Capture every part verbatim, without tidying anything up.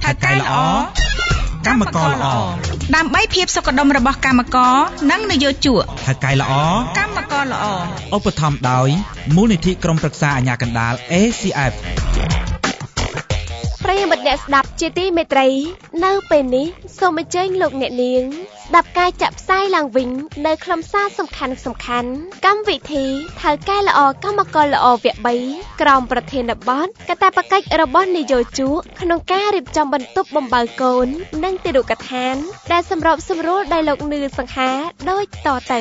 ថៅកែល្អកម្មករល្អដើម្បីភាពសុខដុមរបស់កម្មករនិងនយោជកថៅកែល្អកម្មករល្អឧបត្ថម្ភដោយមូលនិធិក្រុមប្រឹក្សាអាជ្ញាកណ្ដាល เอ ซี เอฟប្រិយមិត្តអ្នកស្ដាប់ជាទីមេត្រីនៅពេលនេះសូមអញ្ជើញលោកអ្នកនាងស្ដាប់ការចាក់ផ្សាយឡើងវិញនៅខ្លឹមសារសំខាន់សំខាន់កម្មវិធីថៅកែល្អកម្មករល្អវគ្គបីក្រោមប្រធានបទកាតព្វកិច្ចរបស់នយោជកក្នុងការរៀបចំបន្ទប់បំបៅកូននិងទារុកដ្ឋានដែលសម្របសម្រួលដោយលោកនឿសង្ហាដូចតទៅ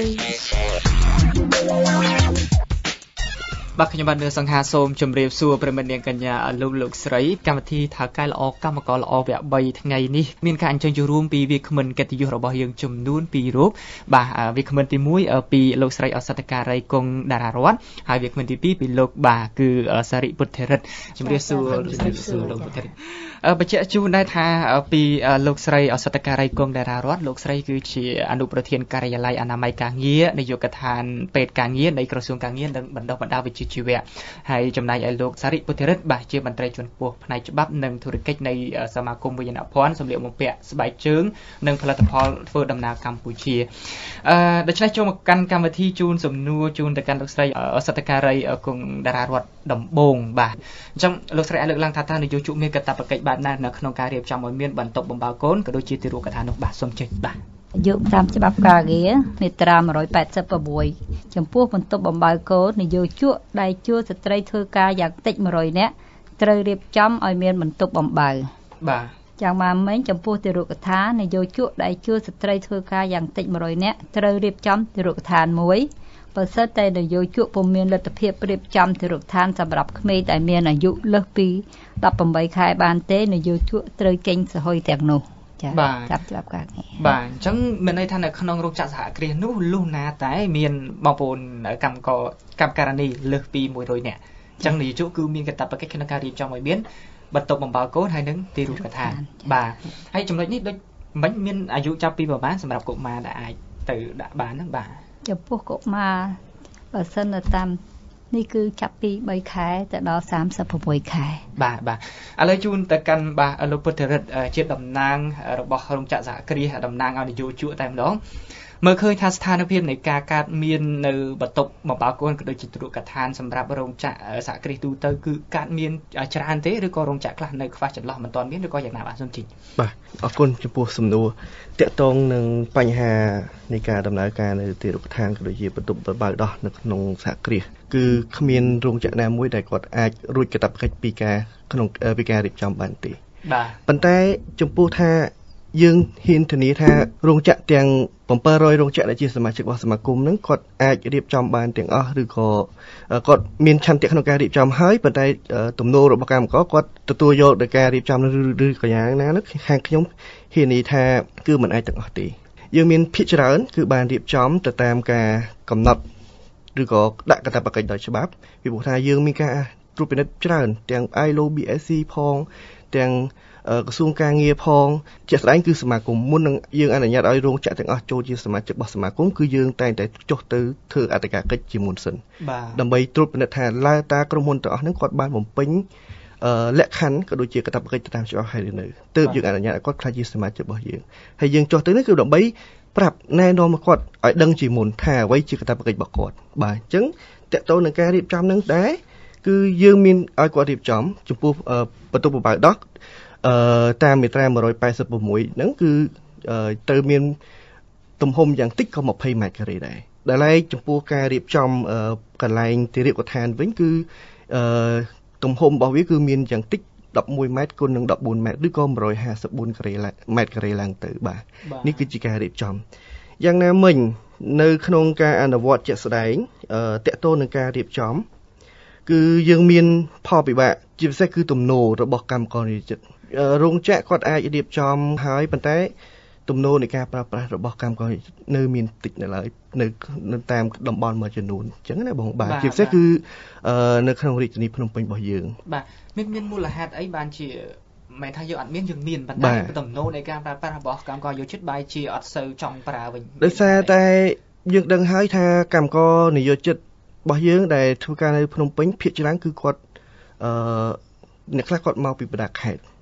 បាទខ្ញុំបាទនឿសង្ហាសូមជម្រាបសួរប្រិយមិត្តនាងកញ្ញាលោកលោកស្រីកម្មវិធីថៅកែល្អកម្មករល្អវគ្គបីថ្ងៃនេះមានការអញ្ជើញចូលរួមពីវាគ្មិនកិត្តិយសរបស់យើងចំនួនពីររូបបាទវាគ្មិនទីមួយពីលោកស្រីអសតការីគង់តារារតន៍ហើយវាគ្មិនទីពីរពីលោកបាទគឺសារិពុទ្ធរិទ្ធជម្រាបសួរលោកស្រីសួរលោកពុទ្ធរិទ្ធអឺបញ្ជាក់ជូនដែរថាពីលោកស្រីអសតការីគង់តារារតន៍លោកស្រីគឺជាអនុប្រធានការិយាល័យអនាម័យការងារនាយកដ្ឋានពេទ្យការងារនៃក្រសួងការងារនិងបណ្ដុះបណ្ដាលវិជ្ជាជីវៈហើយចំណែកឯលោកសារិពុទ្ធរិទ្ធបាទជាមន្ត្រីជាន់ខ្ពស់ផ្នែកច្បាប់និងធុរកិច្ចនៃសមាគមវិញ្ញាណភ័ណ្ឌសម្លៀកបំពាក់ស្បែកជើងនិងផលិតផលធ្វើដំណើរកម្ពុជាអឺដូច្នេះចូលមកកាន់កម្មវិធីជូនសំណួរជូនទៅកាន់លោកស្រីអសតការីគង់តារារតន៍ដំបងបាទអញ្ចឹងលោកស្រីអាចលើកឡើងថាតើនយោជកមានកាតព្វកិច្ចបែបណានៅក្នុងការរៀបចំឲ្យមានបន្ទប់បំបៅកូនក៏ដូចជាទារុកដ្ឋាននោះបាទសូមចេញបាទយកតាមច្បាប់ការងារមាត្រាmột八sáuចំពោះបន្ទប់បំបៅកូននយោជកដែលជួលស្ត្រីធ្វើការយ៉ាងតិចmột trămនាក់ត្រូវរៀបចំឲ្យមានបន្ទប់បំបៅបាទយ៉ាងម៉េចមិញចំពោះទារុកដ្ឋាននយោជកដែលជួលស្ត្រីធ្វើការយ៉ាងតិចmột trămនាក់ត្រូវរៀបចំទារុកដ្ឋានមួយបើសិនតែនយោជកពុំមានលទ្ធភាពរៀបចំទារុកដ្ឋានសម្រាប់ក្មេងដែលមានអាយុលើសពី18ខែបានទេនយោជកត្រូវចេញសហយទាំងនោះបាទចាប់ច្បាប់ការងារបាទអញ្ចឹងមានន័យថានៅក្នុងរោងចក្រសហគ្រាសនោះលុះណាតែមានបងប្អូនកម្មករកម្មការនីលើសពីមួយរយនាក់អញ្ចឹងនយោជកគឺមានកាតព្វកិច្ចក្នុងការរៀបចំឲ្យមានបន្ទប់បំបៅកូនហើយនឹងទារុកដ្ឋានបាទហើយចំណុចនេះដូចមិនមានអាយុចាប់ពីប្រហែលសម្រាប់កុមារដែលអាចទៅដាក់បានហ្នឹងបាទចំពោះកុមារបើសិនទៅតាមនេះគឺចាប់ពីបីខែទៅដល់សាមសិបប្រាំមួយខែបាទបាទឥឡូវជូនទៅកាន់បាទលោកពុទ្ធរិទ្ធជាតំណាងរបស់រោងចក្រសហគ្រាសតំណាងឲ្យនយោជកតែម្ដងមើលឃើញថាស្ថានភាពនៃការកើតមាននៅបន្ទប់បំបៅកូនក៏ដូចជាទារុកដ្ឋានសម្រាប់រោងចក្រសហគ្រាសទូទៅគឺកើតមានច្រើនទេឬក៏រោងចក្រខ្លះនៅខ្វះចន្លោះមិនទាន់មានឬក៏យ៉ាងណាបាទសូមជីបាទអរគុណចំពោះសំណួរតាក់ទងនឹងបញ្ហានៃការដំណើរការនៅទារុកដ្ឋានក៏ដូចជាបន្ទប់បំបៅដោះនៅក្នុងសហគ្រាសគឺគ្មានរោងចក្រណាមួយដែលគាត់អាចរួចកាតព្វកិច្ចពីការក្នុងពីការរៀបចំបានទេបាទប៉ុន្តែចំពោះថាយើងហ៊ានធានាថារោងចក្រទាំងbảy trămរោងចក្រដែលជាសមាជិករបស់សមាគមហ្នឹងគាត់អាចរៀបចំបានទាំងអស់ឬក៏គាត់មានឆន្ទៈក្នុងការរៀបចំហើយប៉ុន្តែទំនោររបស់កម្មករគាត់ទទួលយកដោយការរៀបចំឬក៏យ៉ាងណានោះខាងខ្ញុំហ៊ាននិយាយថាគឺមិនអាចទាំងអស់ទេយើងមានភាគច្រើនគឺបានរៀបចំទៅតាមការកំណត់ឬក៏ដាក់កាតព្វកិច្ចដោយច្បាប់ពីព្រោះថាយើងមានការត្រួតពិនិត្យច្រើនទាំង ไอ แอล โอ ប៊ី เอส ซี ផងទាំងក្រសួងការងារផងជាក់ស្ដែងគឺសមាគមមុននឹងយើងអនុញ្ញាតឲ្យរោងចក្រទាំងអស់ចូលជាសមាជិករបស់សមាគមគឺយើងតែងតែចុះទៅធ្វើអត្តការកិច្ចជាមុនសិនដើម្បីត្រួតពិនិត្យថាឡើយតាក្រុមហ៊ុនទាំងអស់ហ្នឹងគាត់បានបំពេញលក្ខខណ្ឌក៏ដូចជាកាតព្វកិច្ចតាមច្បាប់ហើយឬនៅទើបយើងអនុញ្ញាតឲ្យគាត់ក្លាយជាសមាជិករបស់យើងហើយយើងចុះទៅនេះគឺដើម្បីប្រាប់ណែនាំមកគាត់ឲ្យដឹងជាមុនថាអ្វីជាកាតព្វកិច្ចរបស់គាត់បាទអញ្ចឹងតកតទៅនឹងការរៀបចំហ្នឹងដែរគឺយើងមានឲ្យគាត់រៀបចំចំពោះបន្ទប់បំបៅដោះអឺតាមមាត្រាmột八sáuហ្នឹងគឺទៅមានទំហំយ៉ាងតិចក៏ยี่สิบម៉ែត្រការ៉េដែរដែលឡែកចំពោះការរៀបចំកន្លែងទារុកដ្ឋានវិញគឺអឺទំហំរបស់វាគឺមានយ៉ាងតិចelevenម៉ែត្រគុណនឹងfourteenម៉ែត្រឬក៏one fifty-fourការ៉េម៉ែត្រការ៉េឡើងទៅបាទនេះគឺជាការរៀបចំយ៉ាងណាមិញនៅក្នុងការអនុវត្តជាក់ស្ដែងអឺតកតទៅនឹងការរៀបចំគឺយើងមានផលពិបាកជាពិសេសគឺទំនោររបស់កម្មករនិយោជិតរោងចក្រគាត់អាចរៀបចំហើយប៉ុន្តែទំនោរនៃការប្រើប្រាស់របស់កម្មករនៅមានតិចនៅឡើយនៅតាមតំបន់មួយចំនួនអញ្ចឹងណាបងបាទជាពិសេសគឺនៅក្នុងរាជធានីភ្នំពេញរបស់យើងបាទមានមានមូលហេតុអីបានជាមិនថាយើងអត់មានយើងមានប៉ុន្តែទំនោរនៃការប្រើប្រាស់របស់កម្មករយោជិតបែរជាអត់សូវចង់ប្រើវិញដោយសារតែយើងដឹងហើយថាកម្មករនិយោជិតរបស់យើងដែលធ្វើការនៅភ្នំពេញភាគច្រើនគឺគាត់អឺអ្នកខ្លះគាត់មកពីបណ្ដាខេត្ត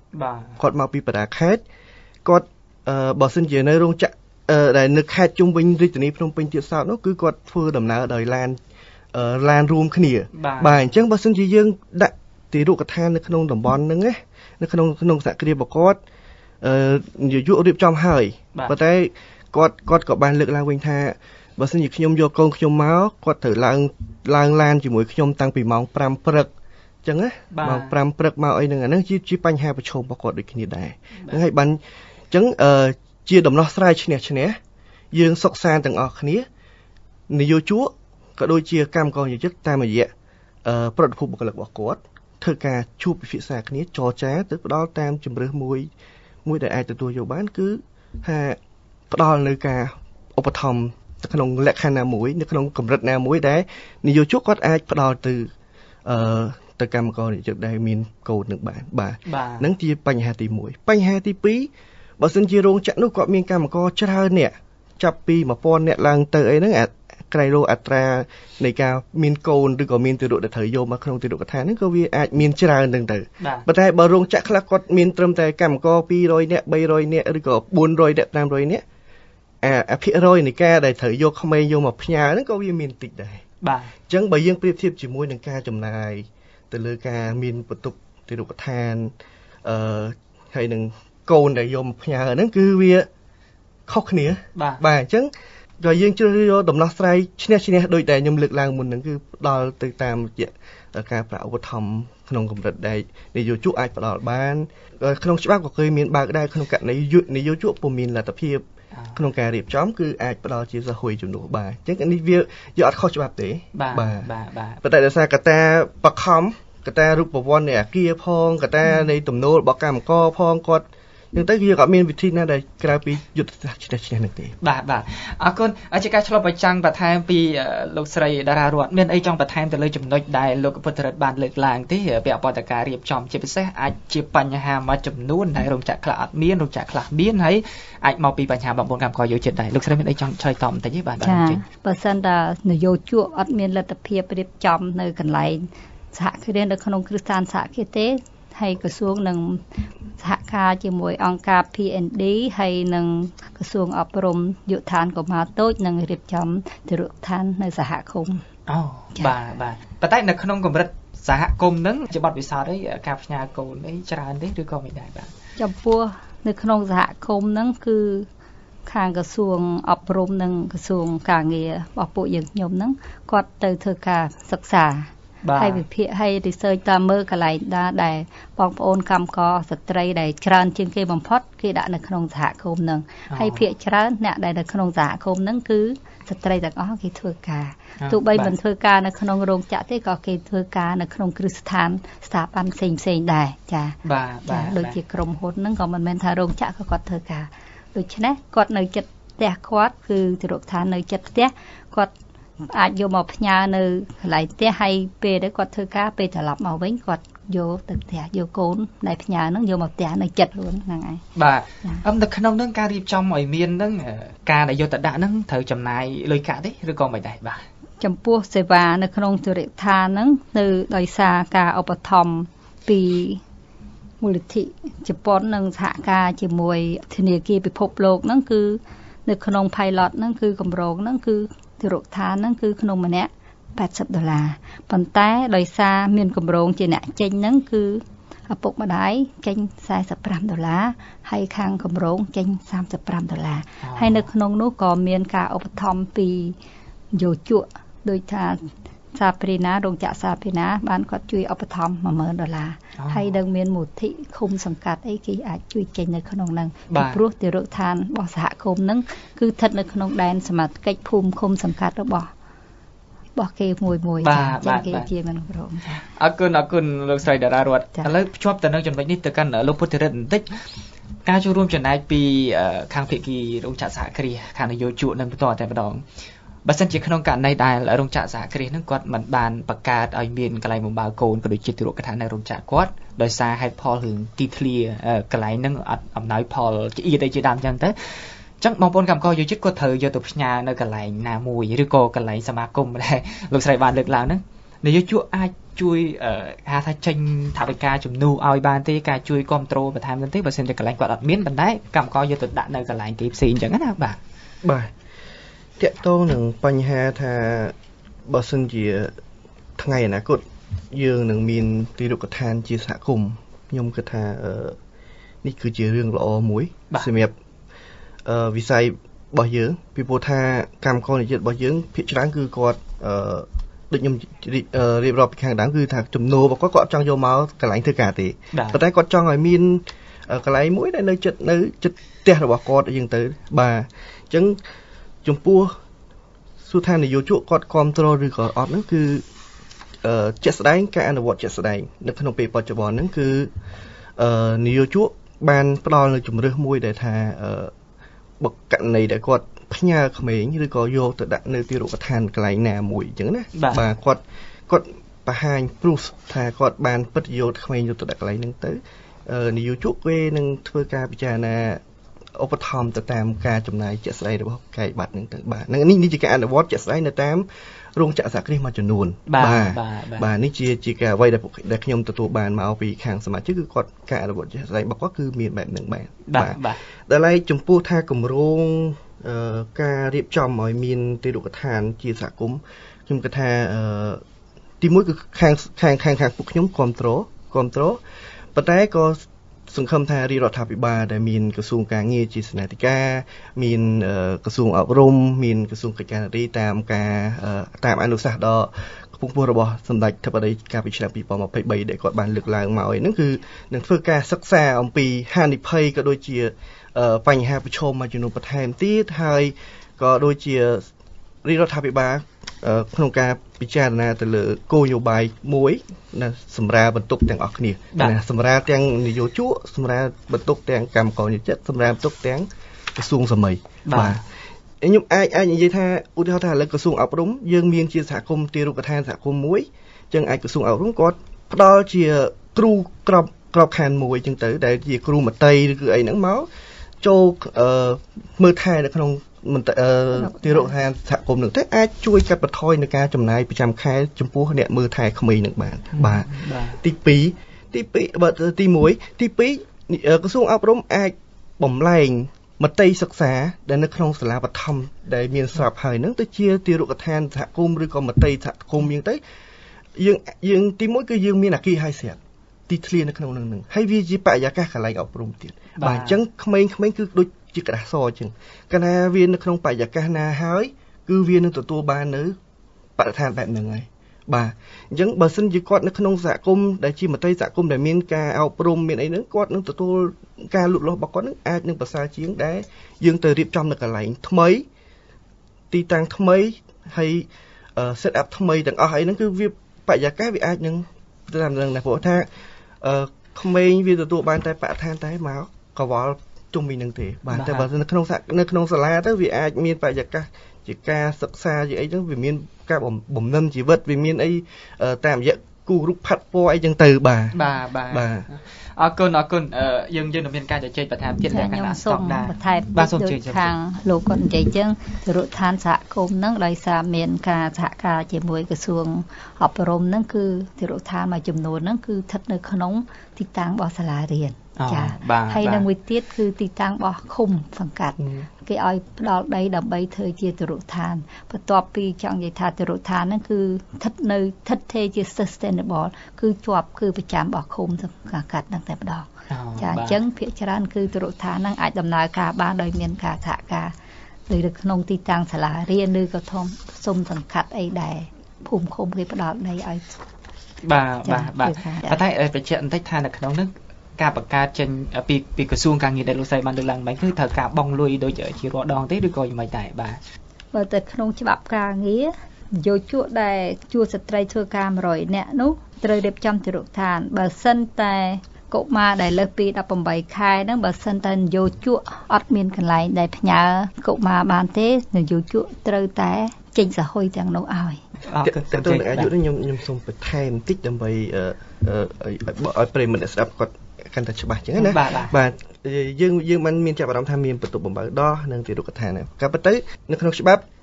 គាត់មកពីបណ្ដាខេត្តគាត់អឺបើសិនជានៅរោងចក្រអឺដែលនៅខេត្តជុំវិញរាជធានីភ្នំពេញទៀតសោតនោះគឺគាត់ធ្វើដំណើរដោយឡានអឺឡានរួមគ្នាបាទអញ្ចឹងបើសិនជាយើងដាក់ទីរូបដ្ឋាននៅក្នុងតំបន់ហ្នឹងណានៅក្នុងក្នុងសហគ្រាសរបស់គាត់អឺនយោបាយរៀបចំហើយប៉ុន្តែគាត់គាត់ក៏បានលើកឡើងវិញថាបើសិនជាខ្ញុំយកកូនខ្ញុំមកគាត់ត្រូវឡើងឡើងឡានជាមួយខ្ញុំតាំងពីម៉ោង5ព្រឹកអញ្ចឹងណាម៉ោង5ព្រឹកមកអីហ្នឹងអាហ្នឹងជាជាបញ្ហាប្រឈមរបស់គាត់ដូចគ្នាដែរហ្នឹងហើយបានអញ្ចឹងអឺជាដំណោះស្រាយឈ្នះឈ្នះយើងសុខសាន្តទាំងអស់គ្នានយោជកក៏ដូចជាកម្មករនិយោជិតតាមរយៈអឺប្រតិភពបុគ្គលិករបស់គាត់ធ្វើការជួបពិភាក្សាគ្នាចរចាទៅផ្ដល់តាមជំរឿសមួយមួយដែលអាចទទួលយកបានគឺថាផ្ដល់នៅការឧបត្ថម្ភនៅក្នុងលក្ខខណ្ឌណាមួយនៅក្នុងកម្រិតណាមួយដែលនយោជកគាត់អាចផ្ដល់ទៅអឺទៅកម្មករនិយោជិតដែលមានកូននឹងបានបាទហ្នឹងជាបញ្ហាទីមួយបញ្ហាទីពីរបើសិនជារោងចក្រនោះគាត់មានកម្មករច្រើនអ្នកចាប់ពីone thousandអ្នកឡើងទៅអីហ្នឹងក្រៃរោអត្រានៃការមានកូនឬក៏មានទារកដែលត្រូវយកមកក្នុងទារកដ្ឋានហ្នឹងក៏វាអាចមានច្រើនហ្នឹងទៅប៉ុន្តែបើរោងចក្រខ្លះគាត់មានត្រឹមតែកម្មករtwo hundredនាក់three hundredនាក់ឬក៏four hundredនាក់five hundredនាក់អាអភិរយនៃការដែលត្រូវយកក្មេងយកមកផ្ញើហ្នឹងក៏វាមានតិចដែរបាទអញ្ចឹងបើយើងប្រៀបធៀបជាមួយនឹងការចំណាយទៅលើការមានបន្ទប់ទារកដ្ឋានអឺហើយនឹងកូនដែលយកមកផ្ញើហ្នឹងគឺវាខុសគ្នាបាទអញ្ចឹងក៏យើងជ្រើសរើសដំណោះស្រាយឈ្នះឈ្នះដោយតែខ្ញុំលើកឡើងមុនហ្នឹងគឺផ្ដល់ទៅតាមរយៈការប្រាក់ឧបត្ថម្ភក្នុងកម្រិតដែលនយោជកអាចផ្ដល់បានក្នុងច្បាប់ក៏គេមានបើកដែរក្នុងករណីនយោជកពុំមានលទ្ធភាពក្នុងការរៀបចំគឺអាចផ្ដល់ជាសហគជំនួសបានអញ្ចឹងនេះវាយកអត់ខុសច្បាប់ទេបាទបាទបាទប៉ុន្តែដោយសារកត្តាបខំកត្តារូបវន្តនៃអាគារផងកត្តានៃទំនោររបស់កម្មករផងគាត់នឹងទៅយើងអត់មានវិធីណាដែលក្រៅពីយុទ្ធសាស្ត្រឈ្នះឈ្នះនេះទេបាទបាទអរគុណអជាការឆ្លុះបញ្ចាំងបន្ថែមពីលោកស្រីតារារតមានអីចង់បន្ថែមទៅលើចំណុចដែលលោកពុទ្ធរិទ្ធបានលើកឡើងទេពាក់ព័ន្ធទៅការរៀបចំជាពិសេសអាចជាបញ្ហាមួយចំនួនដែលរោងចក្រខ្លះអត់មានរោងចក្រខ្លះមានហើយអាចមកពីបញ្ហាបងប្អូនកម្មករយោជិតដែរលោកស្រីមានអីចង់ឆ្លើយតបបន្តិចទេបាទបាទចា៎បើសិនតានយោជកអត់មានលទ្ធភាពរៀបចំនៅកន្លែងសហគ្រាសនៅក្នុងគ្រឹះស្ថានសហគ្រាសទេហើយក្រសួងនឹងសហការជាមួយអង្គការ P N D ហើយនឹងក្រសួងអប់រំយុវដ្ឋានកុមារតូចនឹងរៀបចំទារកដ្ឋាននៅសហគមន៍អូបាទបាទប៉ុន្តែនៅក្នុងកម្រិតសហគមន៍នឹងជាបទពិសោធន៍អីការផ្ញើកូនអីច្រើនទេឬក៏មិនដែរបាទចំពោះនៅក្នុងសហគមន៍នឹងគឺខាងក្រសួងអប់រំនិងក្រសួងការងាររបស់ពួកយើងខ្ញុំនឹងគាត់ទៅធ្វើការសិក្សាហើយវិភាគហើយ research តាមមើលកន្លែងណាដែលបងប្អូនកម្មករស្ត្រីដែលច្រើនជាងគេបំផុតគេដាក់នៅក្នុងសហគមន៍នឹងហើយភាគច្រើនអ្នកដែលនៅក្នុងសហគមន៍នឹងគឺស្ត្រីទាំងអស់គេធ្វើការទោះបីមិនធ្វើការនៅក្នុងរោងចក្រទេក៏គេធ្វើការនៅក្នុងគ្រឹះស្ថានស្ថាប័នផ្សេងផ្សេងដែរចា៎បាទបាទដូចជាក្រុមហ៊ុនហ្នឹងក៏មិនមែនថារោងចក្រក៏គាត់ធ្វើការដូច្នេះគាត់នៅចិត្តផ្ទះគាត់គឺទារកដ្ឋាននៅចិត្តផ្ទះគាត់អាចយកមកផ្ញើនៅកន្លែងផ្ទះហើយពេលដែលគាត់ធ្វើការពេលត្រឡប់មកវិញគាត់យកទៅផ្ទះយកកូនដែលផ្ញើហ្នឹងយកមកផ្ទះនៅចិត្តខ្លួនហ្នឹងឯងបាទអឹមនៅក្នុងហ្នឹងការរៀបចំឲ្យមានហ្នឹងការដែលយកទៅដាក់ហ្នឹងត្រូវចំណាយលុយកាក់ទេឬក៏មិនដែរបាទចំពោះសេវានៅក្នុងទារកដ្ឋានហ្នឹងនៅដោយសារការឧបត្ថម្ភពីមូលនិធិជប៉ុននិងសហការជាមួយធនាគារពិភពលោកហ្នឹងគឺនៅក្នុង pilot ហ្នឹងគឺកម្រងហ្នឹងគឺទារកដ្ឋានហ្នឹងគឺក្នុងម្នាក់eightyដុល្លារប៉ុន្តែដោយសារមានកម្រងជាអ្នកចេញហ្នឹងគឺឪពុកម្ដាយចេញforty-fiveដុល្លារហើយខាងកម្រងចេញthirty-fiveដុល្លារហើយនៅក្នុងនោះក៏មានការឧបត្ថម្ភពីយោជកដូចថាសាព្រីណារោងចក្រសាព្រីណាបានគាត់ជួយឧបត្ថម្ភone thousandដុល្លារហើយនឹងមានមូលនិធិឃុំសង្កាត់អីគេអាចជួយចេញនៅក្នុងហ្នឹងពីព្រោះទារកដ្ឋានរបស់សហគមន៍ហ្នឹងគឺស្ថិតនៅក្នុងដែនសមាជិកភូមិឃុំសង្កាត់របស់របស់គេមួយមួយចា៎គេជាមិនក្រុមចា៎អរគុណអរគុណលោកស្រីតារារតឥឡូវភ្ជាប់ទៅនឹងចំណុចនេះទៅកាន់លោកពុទ្ធរិទ្ធបន្តិចការចូលរួមចំណែកពីខាងភាគីរោងចក្រសហគ្រាសខាងនយោជកនឹងបន្តតែម្ដងបើសិនជាក្នុងករណីដែលរោងចក្រសហគ្រាសហ្នឹងគាត់មិនបានបង្កើតឲ្យមានកន្លែងបំរើកូនក៏ដូចជាទារកដ្ឋាននៅរោងចក្រគាត់ដោយសារហេតុផលរឿងទីធ្លាកន្លែងហ្នឹងអត់អំណោយផលជាអៀតអីជាដើមអញ្ចឹងទៅអញ្ចឹងបងប្អូនកម្មករយោជិតគាត់ត្រូវយកទៅផ្ញើនៅកន្លែងណាមួយឬក៏កន្លែងសមាគមដែលលោកស្រីបានលើកឡើងហ្នឹងនយោជកអាចជួយហៅថាចេញថវិកាជំនួសឲ្យបានទេការជួយគ្រប់គ្រងបន្ថែមទៅទេបើសិនជាកន្លែងគាត់អត់មានប៉ុន្តែកម្មករយកទៅដាក់នៅកន្លែងគេផ្សេងអញ្ចឹងណាបាទបាទតកតងនឹងបញ្ហាថាបើសិនជាថ្ងៃអនាគតយើងនឹងមានទីរូបដ្ឋានជាសហគមន៍ខ្ញុំគិតថានេះគឺជារឿងល្អមួយសម្រាប់វិស័យរបស់យើងពីព្រោះថាកម្មករនិយោជិតរបស់យើងភាគច្រើនគឺគាត់ដូចខ្ញុំរៀបរាប់ពីខាងដើមគឺថាចំណូលរបស់គាត់គាត់ចង់យកមកកន្លែងធ្វើការទេប៉ុន្តែគាត់ចង់ឲ្យមានកន្លែងមួយដែលនៅចិត្តនៅចិត្តផ្ទះរបស់គាត់អញ្ចឹងទៅបាទអញ្ចឹងចំពោះសួរថានយោជកគាត់គ្រប់គ្រងឬក៏អត់ហ្នឹងគឺជាក់ស្ដែងការអនុវត្តជាក់ស្ដែងនៅក្នុងពេលបច្ចុប្បន្នហ្នឹងគឺនយោជកបានផ្ដល់នូវជំរឿសមួយដែលថាបុគ្គលិកដែលគាត់ផ្ញើក្មេងឬក៏យកទៅដាក់នៅទីរូបដ្ឋានកន្លែងណាមួយអញ្ចឹងណាបាទគាត់គាត់បង្ហាញ proof ថាគាត់បានពិតយកក្មេងយកទៅដាក់កន្លែងហ្នឹងទៅនយោជកគេនឹងធ្វើការពិចារណាឧបត្ថម្ភទៅតាមការចំណាយជាក់ស្ដែងរបស់កាយប័ត្រហ្នឹងទៅបាទហ្នឹងនេះនេះជាការអនុវត្តជាក់ស្ដែងនៅតាមរោងចក្រសហគ្រាសមួយចំនួនបាទបាទនេះជាជាការអ្វីដែលដែលខ្ញុំទទួលបានមកពីខាងសមាជិកគឺគាត់ការអនុវត្តជាក់ស្ដែងរបស់គាត់គឺមានបែបហ្នឹងបាទបាទដល់ហើយចំពោះថាគម្រោងការរៀបចំឲ្យមានទីរូបដ្ឋានជាសហគមន៍ខ្ញុំគិតថាទីមួយគឺខាងខាងខាងខាងពួកខ្ញុំគ្រប់គ្រងគ្រប់គ្រងប៉ុន្តែក៏សង្ឃឹមថារាជរដ្ឋាភិបាលដែលមានក្រសួងការងារជាសេនាធិការមានក្រសួងអប់រំមានក្រសួងកិច្ចការនារីតាមការតាមអនុសាសន៍ដ៏ខ្ពង់ខ្ពស់របស់សម្ដេចអធិបតីកាលពីឆ្នាំពីរពាន់ម្ភៃបីដែលគាត់បានលើកឡើងមកហ្នឹងគឺនឹងធ្វើការសិក្សាអំពីហានិភ័យក៏ដូចជាបញ្ហាប្រឈមមួយចំនួនបន្ថែមទៀតហើយក៏ដូចជារាជរដ្ឋាភិបាលក្នុងការពិចារណាទៅលើគោលនយោបាយមួយណាសម្រាប់បន្ទុកទាំងអស់គ្នាណាសម្រាប់ទាំងនយោជកសម្រាប់បន្ទុកទាំងកម្មករនិយោជិតសម្រាប់បន្ទុកទាំងក្រសួងសម័យបាទខ្ញុំអាចអាចនិយាយថាឧទាហរណ៍ថាឥឡូវក្រសួងអប់រំយើងមានជាសហគមន៍ទីរូបដ្ឋានសហគមន៍មួយអញ្ចឹងអាចក្រសួងអប់រំគាត់ផ្ដល់ជាគ្រូក្របក្របខ័ណ្ឌមួយអញ្ចឹងទៅដែលជាគ្រូមត្តេយឬគឺអីហ្នឹងមកចូលមើលថែនៅក្នុងទីរូបដ្ឋានសហគមន៍នឹងទៅអាចជួយកាត់បន្ថយនឹងការចំណាយប្រចាំខែចំពោះអ្នកមើលថែក្មេងនឹងបានបាទទីពីរទីពីរបើទីមួយទីពីរក្រសួងអប់រំអាចបំលែងមត្តេយសិក្សាដែលនៅក្នុងសាលាបឋមដែលមានស្រាប់ហើយហ្នឹងទៅជាទីរូបដ្ឋានសហគមន៍ឬក៏មត្តេយសហគមន៍យើងទៅយើងយើងទីមួយគឺយើងមានអាគារហើយស្រាប់ទីធ្លានៅក្នុងនឹងហ្នឹងហើយវាជាបរិយាកាសកន្លែងអប់រំទៀតបាទអញ្ចឹងក្មេងៗគឺដូចជាក្តារសអញ្ចឹងកាលណាវានៅក្នុងបរិយាកាសណាហើយគឺវានឹងទទួលបាននៅបរិស្ថានបែបហ្នឹងហើយបាទអញ្ចឹងបើសិនជាគាត់នៅក្នុងសហគមន៍ដែលជាមត្តេយសហគមន៍ដែលមានការអប់រំមានអីហ្នឹងគាត់នឹងទទួលការលូតលាស់របស់គាត់នឹងអាចនឹងប្រសើរជាងដែលយើងទៅរៀបចំនៅកន្លែងថ្មីទីតាំងថ្មីហើយ set up ថ្មីទាំងអស់អីហ្នឹងគឺវាបរិយាកាសវាអាចនឹងតាមនឹងណាព្រោះថាក្មេងវាទទួលបានតែបរិស្ថានតែមកកវល់ជុំវិញនឹងទេបាទតែបើនៅក្នុងនៅក្នុងសាលាទៅវាអាចមានបរិយាកាសជាការសិក្សាជាអីចឹងវាមានការបំណិនជីវិតវាមានអីតាមរយៈគូរូបផាត់ពណ៌អីចឹងទៅបាទបាទបាទអរគុណអរគុណយើងយើងនឹងមានការជជែកបន្ថែមទៀតលក្ខណៈស្តង់ដារបាទសូមជឿខាងលោកគាត់និយាយចឹងទៅរដ្ឋឋានសហគមន៍ហ្នឹងដោយសារមានការសហការជាមួយក្រសួងអប់រំហ្នឹងគឺទីរដ្ឋឋានមួយចំនួនហ្នឹងគឺស្ថិតនៅក្នុងទីតាំងរបស់សាលារៀនចាហើយនឹងមួយទៀតគឺទីតាំងរបស់ឃុំសង្កាត់គេឲ្យផ្ដល់ដីដើម្បីធ្វើជាទីរដ្ឋឋានបន្ទាប់ពីចង់និយាយថាទីរដ្ឋឋានហ្នឹងគឺស្ថិតនៅស្ថិតទេជា sustainable គឺជាប់គឺប្រចាំរបស់ឃុំសង្កាត់ហ្នឹងតែម្ដងចាអញ្ចឹងភាគច្រើនគឺទីរដ្ឋឋានហ្នឹងអាចដំណើរការបានដោយមានការសហការឬនៅក្នុងទីតាំងសាលារៀនឬក៏ធំសុំសង្កាត់អីដែរភូមិឃុំគេផ្ដល់ដីឲ្យបាទបាទបាទតែបញ្ជាក់បន្តិចថានៅក្នុងហ្នឹងការបង្កើតចេញពីពីក្រសួងការងារដែលលោកស្រីបានលើកឡើងមិញគឺត្រូវការបង់លុយដូចជារាល់ដងទេឬក៏យ៉ាងម៉េចដែរបាទបើតែក្នុងច្បាប់ការងារនយោជកដែលជួស្ត្រីធ្វើការមួយរយនាក់នោះត្រូវរៀបចំទីរដ្ឋឋានបើសិនតែកុមារដែលលើសពីដប់ប្រាំបីខែហ្នឹងបើសិនតែនយោជកអត់មានកន្លែងដែលផ្ញើកុមារបានទេនយោជកត្រូវតែចេញសហុយទាំងនោះឲ្យតែទៅនឹងអាយុនេះខ្ញុំខ្ញុំសូមបន្ថែមបន្តិចដើម្បីឲ្យប្រិយមិត្តស្ដាប់គាត់កាន់តែច្បាស់ចឹងណាបាទយើងយើងមិនមានចាប់អារម្មណ៍ថាមានបន្ទប់បំបៅដោះនិងទីរូបដ្ឋានការពិតទៅនៅក្នុងច្បាប់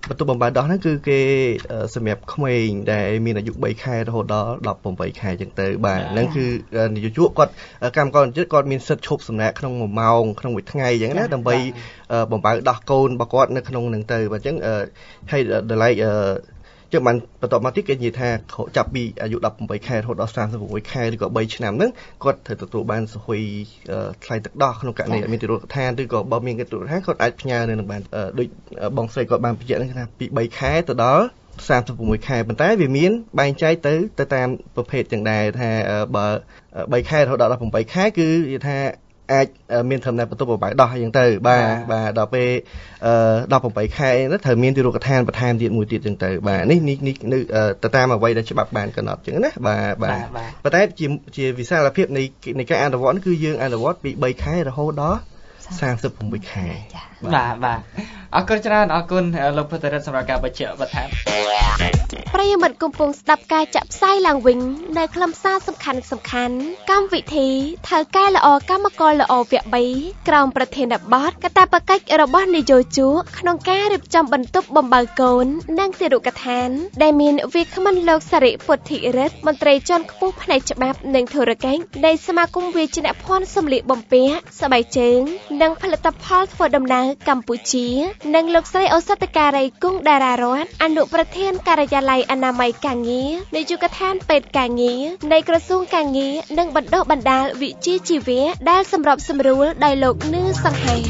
បន្ទប់បំរើដោះហ្នឹងគឺគេសម្រាប់ក្មេងដែលមានអាយុ3ខែរហូតដល់18ខែចឹងទៅបាទហ្នឹងគឺនយោជកគាត់កម្មករនិយោជកគាត់មានសិទ្ធិឈប់សម្រាកក្នុងមួយម៉ោងក្នុងមួយថ្ងៃចឹងណាដើម្បីបំរើដោះកូនរបស់គាត់នៅក្នុងហ្នឹងទៅបាទអញ្ចឹងហើយដល់ឡែកចឹងបានបន្ទាប់មកទៀតគេនិយាយថាចាប់ពីអាយុ18ខែរហូតដល់36ខែឬក៏3ឆ្នាំហ្នឹងគាត់ត្រូវទទួលបានសុហុយថ្លៃទឹកដោះក្នុងករណីមានទារកដ្ឋានឬក៏បើមានទារកដ្ឋានគាត់អាចផ្ញើនៅនឹងបានដូចបងស្រីគាត់បានបញ្ជាក់ហ្នឹងថាពី3ខែទៅដល់36ខែប៉ុន្តែវាមានបែងចែកទៅទៅតាមប្រភេទចឹងដែរថាបើ3ខែរហូតដល់18ខែគឺនិយាយថាអាចមានត្រឹមតែបន្ទប់បំរើដោះអញ្ចឹងទៅបាទបាទដល់ពេល18ខែហ្នឹងត្រូវមានទារកដ្ឋានបន្ថែមទៀតមួយទៀតអញ្ចឹងទៅបាទនេះនេះនេះទៅតាមអ្វីដែលច្បាប់បានកំណត់អញ្ចឹងណាបាទបាទប៉ុន្តែជាជាវិសាលភាពនៃនៃការអនុវត្តគឺយើងអនុវត្តពី3ខែរហូតដល់36ខែបាទបាទអរគុណច្រើនអរគុណលោកពុទ្ធរិទ្ធសម្រាប់ការបញ្ជាក់បន្ថែមប្រិយមិត្តកំពុងស្ដាប់ការចាក់ផ្សាយឡើងវិញនៅខ្លឹមសារសំខាន់សំខាន់កម្មវិធីថៅកែល្អកម្មករល្អវគ្គបីក្រោមប្រធានបទកាតព្វកិច្ចរបស់នយោជកក្នុងការរៀបចំបន្ទប់បំរើកូននិងទារកដ្ឋានដែលមានវាគ្មិនលោកសារិពុទ្ធិរិទ្ធមន្ត្រីជាន់ខ្ពស់ផ្នែកច្បាប់និងធុរកិច្ចនៃសមាគមវាជនភ័ណ្ឌសម្លៀកបំពាក់ស្បែកជើងនិងផលិតផលធ្វើដំណើរកម្ពុជានិងលោកស្រីឱសថការីគង់តារារតន៍អនុប្រធានការិយាល័យអនាម័យការងារនាយកដ្ឋានពេទ្យការងារនៃក្រសួងការងារនិងបណ្ដុះបណ្ដាលវិជ្ជាជីវៈដែលសម្របសម្រួលដោយលោកនឿសង្ហេឥ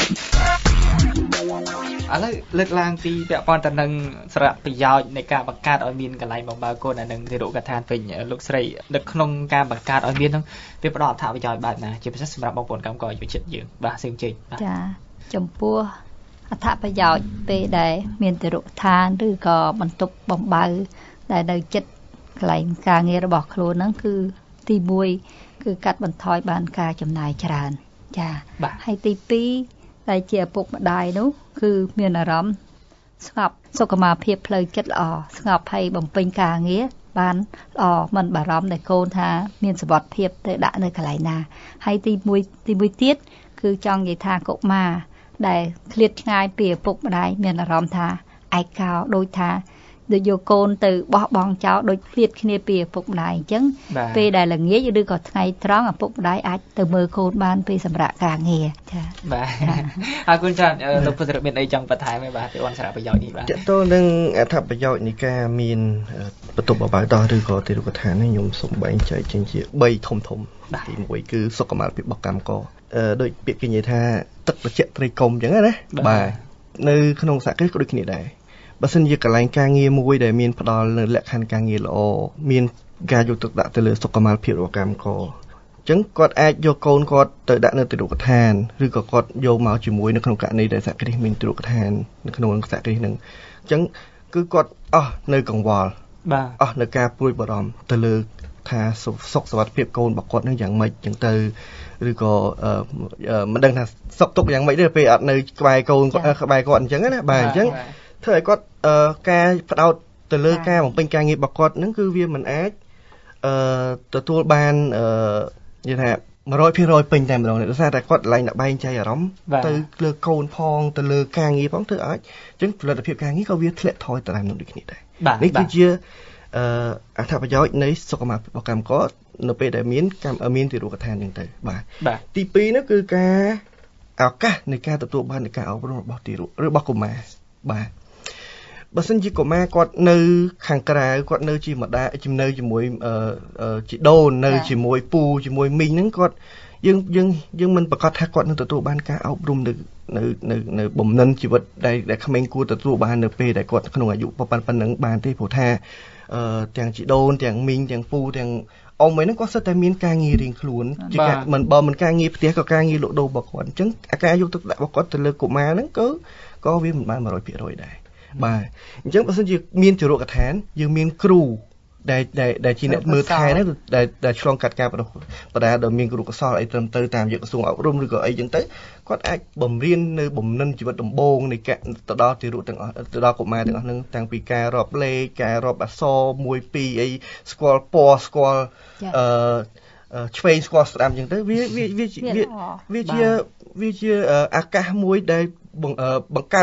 ឡូវលើកឡើងពីពាក់ព័ន្ធទៅនឹងសារៈប្រយោជន៍នៃការបង្កើតឲ្យមានកន្លែងបំរើកូននិងទារកដ្ឋានវិញលោកស្រីនៅក្នុងការបង្កើតឲ្យមានហ្នឹងវាផ្ដល់អត្ថប្រយោជន៍បែបណាជាពិសេសសម្រាប់បងប្អូនកម្មករយុវជនយើងបាទសូមជើញចាចំពោះអត្ថប្រយោជន៍ពេលដែលមានទារកដ្ឋានឬក៏បន្ទប់បំបៅដែលនៅចិត្តកន្លែងការងាររបស់ខ្លួនហ្នឹងគឺទីមួយគឺកាត់បន្ថយបានការចំណាយច្រើនចាហើយទីពីរដែលជាឪពុកម្ដាយនោះគឺមានអារម្មណ៍ស្ងប់សុខភាពផ្លូវចិត្តល្អស្ងប់ហើយបំពេញការងារបានល្អមិនបារម្ភដែលកូនថាមានសុវត្ថិភាពទៅដាក់នៅកន្លែងណាហើយទីមួយទីមួយទៀតគឺចង់និយាយថាកុមារដែលឃ្លាតឆ្ងាយពីឪពុកម្ដាយមានអារម្មណ៍ថាឯកោដូចថាដូចយកកូនទៅបោះបង់ចោលដូចឃ្លាតគ្នាពីឪពុកម្ដាយអញ្ចឹងពេលដែលល្ងាចឬក៏ថ្ងៃត្រង់ឪពុកម្ដាយអាចទៅមើលកូនបានពេលសម្រាប់ការងារចា៎បាទអរគុណច្រើនលោកពុទ្ធរិទ្ធមានអីចង់បន្ថែមទេបាទពីអនសារៈប្រយោជន៍នេះបាទតើតើនឹងអត្ថប្រយោជន៍នៃការមានបន្ទប់បំរើដោះឬក៏ទារកដ្ឋាននេះខ្ញុំសូមបែងចែកចេញជា3ធំធំទីមួយគឺសុខុមាលភាពរបស់កម្មករដូចពាក្យគេនិយាយថាទឹកត្រជាក់ត្រីកុំអញ្ចឹងណាបាទនៅក្នុងសហគ្រាសក៏ដូចគ្នាដែរបើសិនជាកន្លែងការងារមួយដែលមានផ្ដល់នៅលក្ខខណ្ឌការងារល្អមានការយកទឹកដាក់ទៅលើសុខុមាលភាពរបស់កម្មករអញ្ចឹងគាត់អាចយកកូនគាត់ទៅដាក់នៅទារកដ្ឋានឬក៏គាត់យកមកជាមួយនៅក្នុងករណីដែលសហគ្រាសមានទារកដ្ឋាននៅក្នុងសហគ្រាសហ្នឹងអញ្ចឹងគឺគាត់អស់នៅកង្វល់បាទអស់នៅការព្រួយបារម្ភទៅលើថាសុខសុវត្ថិភាពកូនរបស់គាត់នឹងយ៉ាងម៉េចអញ្ចឹងទៅឬក៏មិនដឹងថាសុខទុក្ខយ៉ាងម៉េចទេពេលអត់នៅក្បែរកូនគាត់ក្បែរគាត់អញ្ចឹងណាបាទអញ្ចឹងធ្វើឲ្យគាត់ការផ្ដោតទៅលើការបំពេញការងាររបស់គាត់ហ្នឹងគឺវាមិនអាចអឺទទួលបានអឺនិយាយថា một trăm phần trăm ពេញតែម្ដងដោយសារតែគាត់ឡើងដាក់បែងចែកអារម្មណ៍ទៅលើកូនផងទៅលើការងារផងធ្វើឲ្យអញ្ចឹងផលិតភាពការងារក៏វាធ្លាក់ថយទៅតាមនោះដូចគ្នាដែរនេះគឺជាអឺអត្ថប្រយោជន៍នៃសុខភាពរបស់កម្មករនៅពេលដែលមានមានទារកដ្ឋានអញ្ចឹងទៅបាទទីពីរនោះគឺការឱកាសនៃការទទួលបាននៃការអប់រំរបស់ទារករបស់កុមារបាទបើសិនជាកុមារគាត់នៅខាងក្រៅគាត់នៅជាម្ដាយជំនៅជាមួយអឺជីដូននៅជាមួយពូជាមួយមីងហ្នឹងគាត់យើងយើងយើងមិនប្រកាសថាគាត់នឹងទទួលបានការអប់រំនៅនៅនៅនៅបំណិនជីវិតដែលដែលក្មេងគួរទទួលបាននៅពេលដែលគាត់ក្នុងអាយុប៉ុណ្ណឹងបានទេព្រោះថាអឺទាំងជីដូនទាំងមីងទាំងពូទាំងអ៊ំហ្នឹងគាត់សិតតែមានការងាររៀងខ្លួនជាការមិនបើមិនការងារផ្ទះក៏ការងារលក់ដូររបស់គាត់អញ្ចឹងអាការយកទឹកដាក់របស់គាត់ទៅលើកុមារហ្នឹងក៏ក៏វាមិនបាន một trăm phần trăm ដែរបាទអញ្ចឹងបើសិនជាមានទារកដ្ឋានយើងមានគ្រូដែលដែលជាអ្នកមើលថែហ្នឹងដែលដែលឆ្លងកាត់ការបដិបដាដែលមានគ្រូកសលអីត្រឹមត្រូវតាមយកក្រសួងអប់រំឬក៏អីចឹងទៅគាត់អាចបំរៀននៅបំណិនជីវិតដំបូងនៃការទៅដល់ទារកទាំងអស់ទៅដល់កុមារទាំងអស់ហ្នឹងតាំងពីការរាប់លេខការរាប់អក្សរមួយពីរអីស្គាល់ពណ៌ស្គាល់អឺឆ្វេងស្គាល់ស្ដាំចឹងទៅវាវាវាវាជាវាជាឱកាសមួយដែលបង្កើត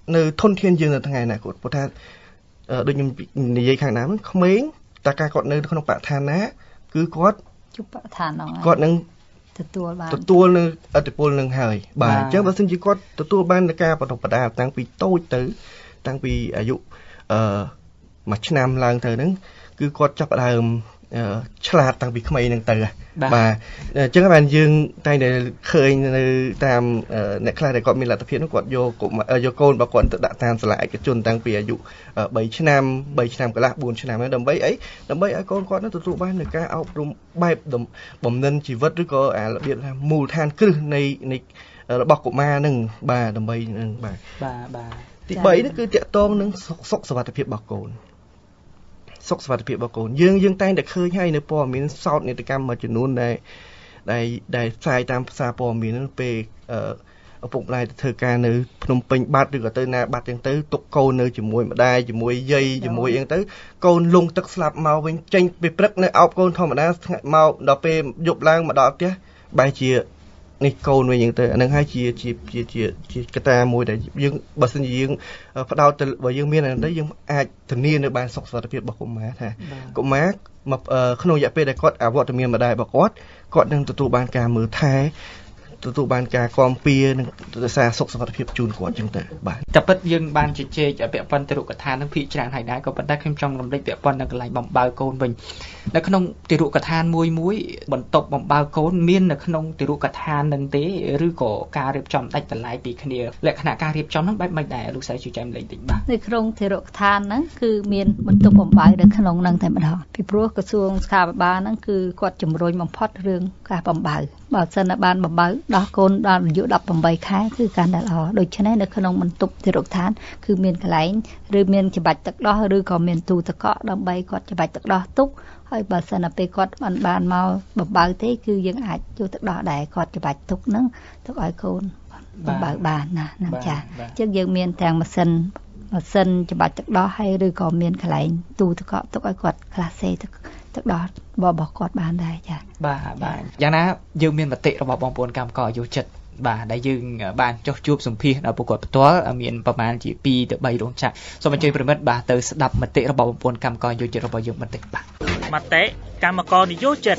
នៅធនធានយើងនៅថ្ងៃអនាគតព្រោះថាដូចខ្ញុំនិយាយខាងដើមក្មេងតើការគាត់នៅក្នុងបរិស្ថានណាគឺគាត់ជួបបរិស្ថានហ្នឹងគាត់នឹងទទួលបានទទួលនៅឥទ្ធិពលនឹងហើយបាទអញ្ចឹងបើសិនជាគាត់ទទួលបានការបន្តបដាតាំងពីតូចទៅតាំងពីអាយុអឺមួយឆ្នាំឡើងទៅហ្នឹងគឺគាត់ចាប់ផ្ដើមឆ្លាតតាំងពីក្មេងហ្នឹងទៅបាទអញ្ចឹងបានយើងតែតែឃើញនៅតាមអ្នកខ្លះដែលគាត់មានលទ្ធភាពហ្នឹងគាត់យកយកកូនរបស់គាត់ទៅដាក់តាមសាលាឯកជនតាំងពីអាយុ3ឆ្នាំ3ឆ្នាំកន្លះ4ឆ្នាំហ្នឹងដើម្បីអីដើម្បីឲ្យកូនគាត់នឹងទទួលបាននូវការអប់រំបែបបំណិនជីវិតឬក៏អារបៀបថាមូលដ្ឋានគ្រឹះនៃនៃរបស់កុមារហ្នឹងបាទដើម្បីហ្នឹងបាទបាទបាទទី3នេះគឺតាក់ទងនឹងសុខសុវត្ថិភាពរបស់កូនសុខសុវត្ថិភាពរបស់កូនយើងយើងតែងតែឃើញហើយនៅព័ត៌មានសោតនេតកម្មមួយចំនួនដែលដែលដែលផ្សាយតាមផ្សារព័ត៌មានហ្នឹងពេលឪពុកម្ដាយទៅធ្វើការនៅភ្នំពេញបាត់ឬក៏ទៅណាបាត់ចឹងទៅទុកកូននៅជាមួយម្ដាយជាមួយយាយជាមួយអីទៅកូនលងទឹកស្លាប់មកវិញចេញពេលព្រឹកនៅអោបកូនធម្មតាមកដល់ពេលយប់ឡើងមកដល់ផ្ទះបែរជានេះកូនវិញយ៉ាងទៅអានឹងហើយជាជាជាជាកត្តាមួយដែលយើងបើសិនជាយើងផ្ដោតទៅបើយើងមានអានោះយើងអាចធានានៅបានសុខសុវត្ថិភាពរបស់កុមារថាកុមារក្នុងរយៈពេលដែលគាត់អវត្តមានម្ដាយរបស់គាត់គាត់នឹងទទួលបានការមើលថែទទួលបានការគាំពៀនិងរក្សាសុខសុវត្ថិភាពជូនគាត់ចឹងទៅបាទតែពិតយើងបានជជែកពាក់ព័ន្ធទៅរុក្ខកថានឹងភាគច្រើនហើយដែរក៏ប៉ុន្តែខ្ញុំចង់រំលឹកពាក់ព័ន្ធនឹងកន្លែងបំបើកូនវិញនៅក្នុងទារុក្ខឋានមួយមួយបន្ទប់បំបើកូនមាននៅក្នុងទារុក្ខឋាននឹងទេឬក៏ការរៀបចំដាច់ដライពីគ្នាលក្ខណៈការរៀបចំហ្នឹងបែបម៉េចដែរលោកស្រីជួយចែកម្លែកតិចបាទនៅក្នុងទារុក្ខឋានហ្នឹងគឺមានបន្ទប់បំបើកនៅក្នុងហ្នឹងតែម្ដងពីព្រោះក្រសួងសុខាភិបាលហ្នឹងគឺគាត់ជំរុញបំផុតរឿងការបំបើកបើសិនតែបានបំបើកដោះកូនដល់អាយុ18ខែគឺកាន់តែល្អដូច្នេះនៅក្នុងបន្ទប់ទារុក្ខឋានគឺមានកន្លែងឬមានច្បាច់ទឹកដោះឬក៏មានទូទឹកកកដើម្បីគាត់ច្បាច់ទឹកដោះទុកហើយបើសិនតែពេលគាត់បានបានមកបំបើកទេគឺយើងអាចយកទឹកដោះដែរគាត់ច្បាច់ទុកហ្នឹងទុកឲ្យកូនបំបើកបានណាហ្នឹងចាអញ្ចឹងយើងមានទាំងម៉ាស៊ីនម៉ាស៊ីនច្បាច់ទឹកដោះហើយឬក៏មានកន្លែងទូទឹកកកទុកឲ្យគាត់ក្លាសេទឹកទឹកដោះរបស់គាត់បានដែរចាបាទបាទយ៉ាងណាយើងមានមតិរបស់បងប្អូនកម្មករយុចិត្តបាទដែលយើងបានចុះជួបសម្ភាសដល់ពួកគាត់ផ្ទាល់មានប្រមាណជាពីរទៅបីរោងចក្រសូមអញ្ជើញប្រិមិត្តបាទទៅស្ដាប់មតិរបស់បងប្អូនកម្មករយុចិត្តរបស់យើងបន្តិចបាទមតិកម្មករនិយោជិត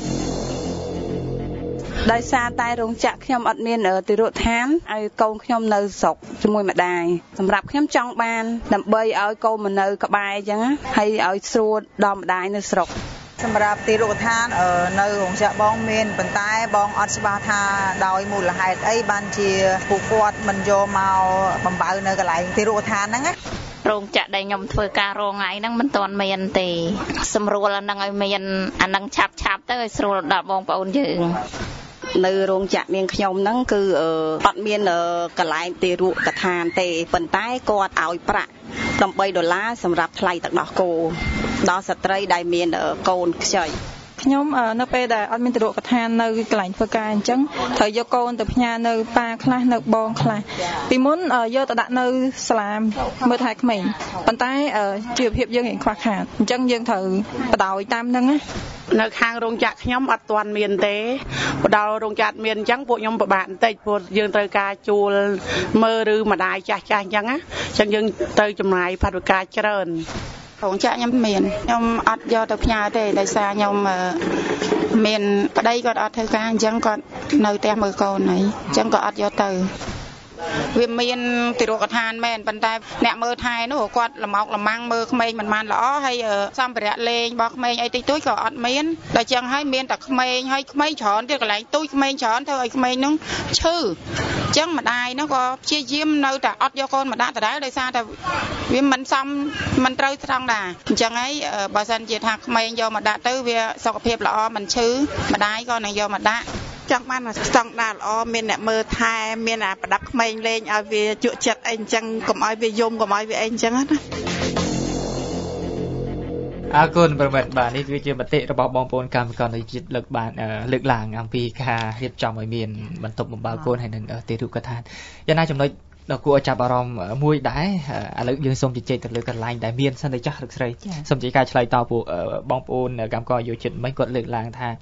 ដោយសារតែរោងចក្រខ្ញុំអត់មានទារុក្ខឋានឲ្យកូនខ្ញុំនៅស្រុកជាមួយម្ដាយសម្រាប់ខ្ញុំចង់បានដើម្បីឲ្យកូនមកនៅក្បែរអញ្ចឹងហើយឲ្យស្រួលដល់ម្ដាយនៅស្រុកសម្រាប់ទារុក្ខឋាននៅរោងចក្របងមានប៉ុន្តែបងអត់ច្បាស់ថាដោយមូលហេតុអីបានជាពួកគាត់មិនយកមកបំបើនៅកន្លែងទារុក្ខឋានហ្នឹងណារោងចក្រដែលខ្ញុំធ្វើការរងថ្ងៃហ្នឹងមិនទាន់មានទេសម្រួលអាហ្នឹងឲ្យមានអាហ្នឹងឆាប់ឆាប់ទៅឲ្យស្រួលដល់បងប្អូនយើងនៅរោងចក្រនាងខ្ញុំហ្នឹងគឺអត់មានកន្លែងទារុក្ខឋានទេប៉ុន្តែគាត់ឲ្យប្រាក់13ដុល្លារសម្រាប់ថ្លៃទឹកដោះគោដល់ស្ត្រីដែលមានកូនខ្ចីខ្ញុំនៅពេលដែលអត់មានទារុក្ខឋាននៅកន្លែងធ្វើការអញ្ចឹងត្រូវយកកូនទៅផ្ញើនៅប៉ាខ្លះនៅបងខ្លះពីមុនយកទៅដាក់នៅសាលាមើលថែក្មេងប៉ុន្តែជីវភាពយើងរៀងខ្វះខាតអញ្ចឹងយើងត្រូវបដ ாய் តាមហ្នឹងណានៅខាងរោងចក្រខ្ញុំអត់ទាន់មានទេបដល់រោងចក្រមានអញ្ចឹងពួកខ្ញុំពិបាកបន្តិចព្រោះយើងត្រូវការជួលមើលឬម្ដាយចាស់ចាស់អញ្ចឹងណាអញ្ចឹងយើងត្រូវចំណាយផាត់វិការច្រើនរោងចក្រខ្ញុំមានខ្ញុំអត់យកទៅផ្ញើទេដោយសារខ្ញុំមានប្តីគាត់អត់ធ្វើការអញ្ចឹងគាត់នៅផ្ទះមើលកូនហើយអញ្ចឹងក៏អត់យកទៅវាមានទារុក្ខឋានមែនប៉ុន្តែអ្នកមើលថែនោះគាត់លម៉ោកលម៉ាំងមើលក្មេងមិនបានល្អហើយសម្ភារៈលេងរបស់ក្មេងអីតិចតួចក៏អត់មានតែចឹងហើយមានតែក្មេងហើយក្មេងច្រើនទៀតកន្លែងទូចក្មេងច្រើនធ្វើឲ្យក្មេងនោះឈឺអញ្ចឹងម្ដាយនោះក៏ព្យាយាមនៅតែអត់យកកូនមកដាក់ដដែលដោយសារតែវាមិនសមមិនត្រូវត្រង់ដែរអញ្ចឹងហើយបើសិនជាថាក្មេងយកមកដាក់ទៅវាសុខភាពល្អមិនឈឺម្ដាយក៏នឹងយកមកដាក់ចង់បានស្តង់ដារល្អមានអ្នកមើលថែមានអាប្រដាប់ក្មេងលេងឲ្យវាជក់ចិត្តអីអញ្ចឹងកុំឲ្យវាយំកុំឲ្យវាអីអញ្ចឹងណាអរគុណប្រិមិត្តបាទនេះគឺជាមតិរបស់បងប្អូនកម្មករនៃជាតិលើកបានលើកឡើងអំពីការរៀបចំឲ្យមានបន្ទប់បំបើកូនហើយនឹងទារុក្ខឋានយ៉ាងណាចំណុចដល់គួរឲ្យចាប់អារម្មណ៍មួយដែរឥឡូវយើងសូមជជែកទៅលើកន្លែងដែលមានសិនទៅចាស់រឹកស្រីសូមជជែកការឆ្លើយតបពួកបងប្អូនកម្មករយោជិតមិនគាត់លើកឡើងថា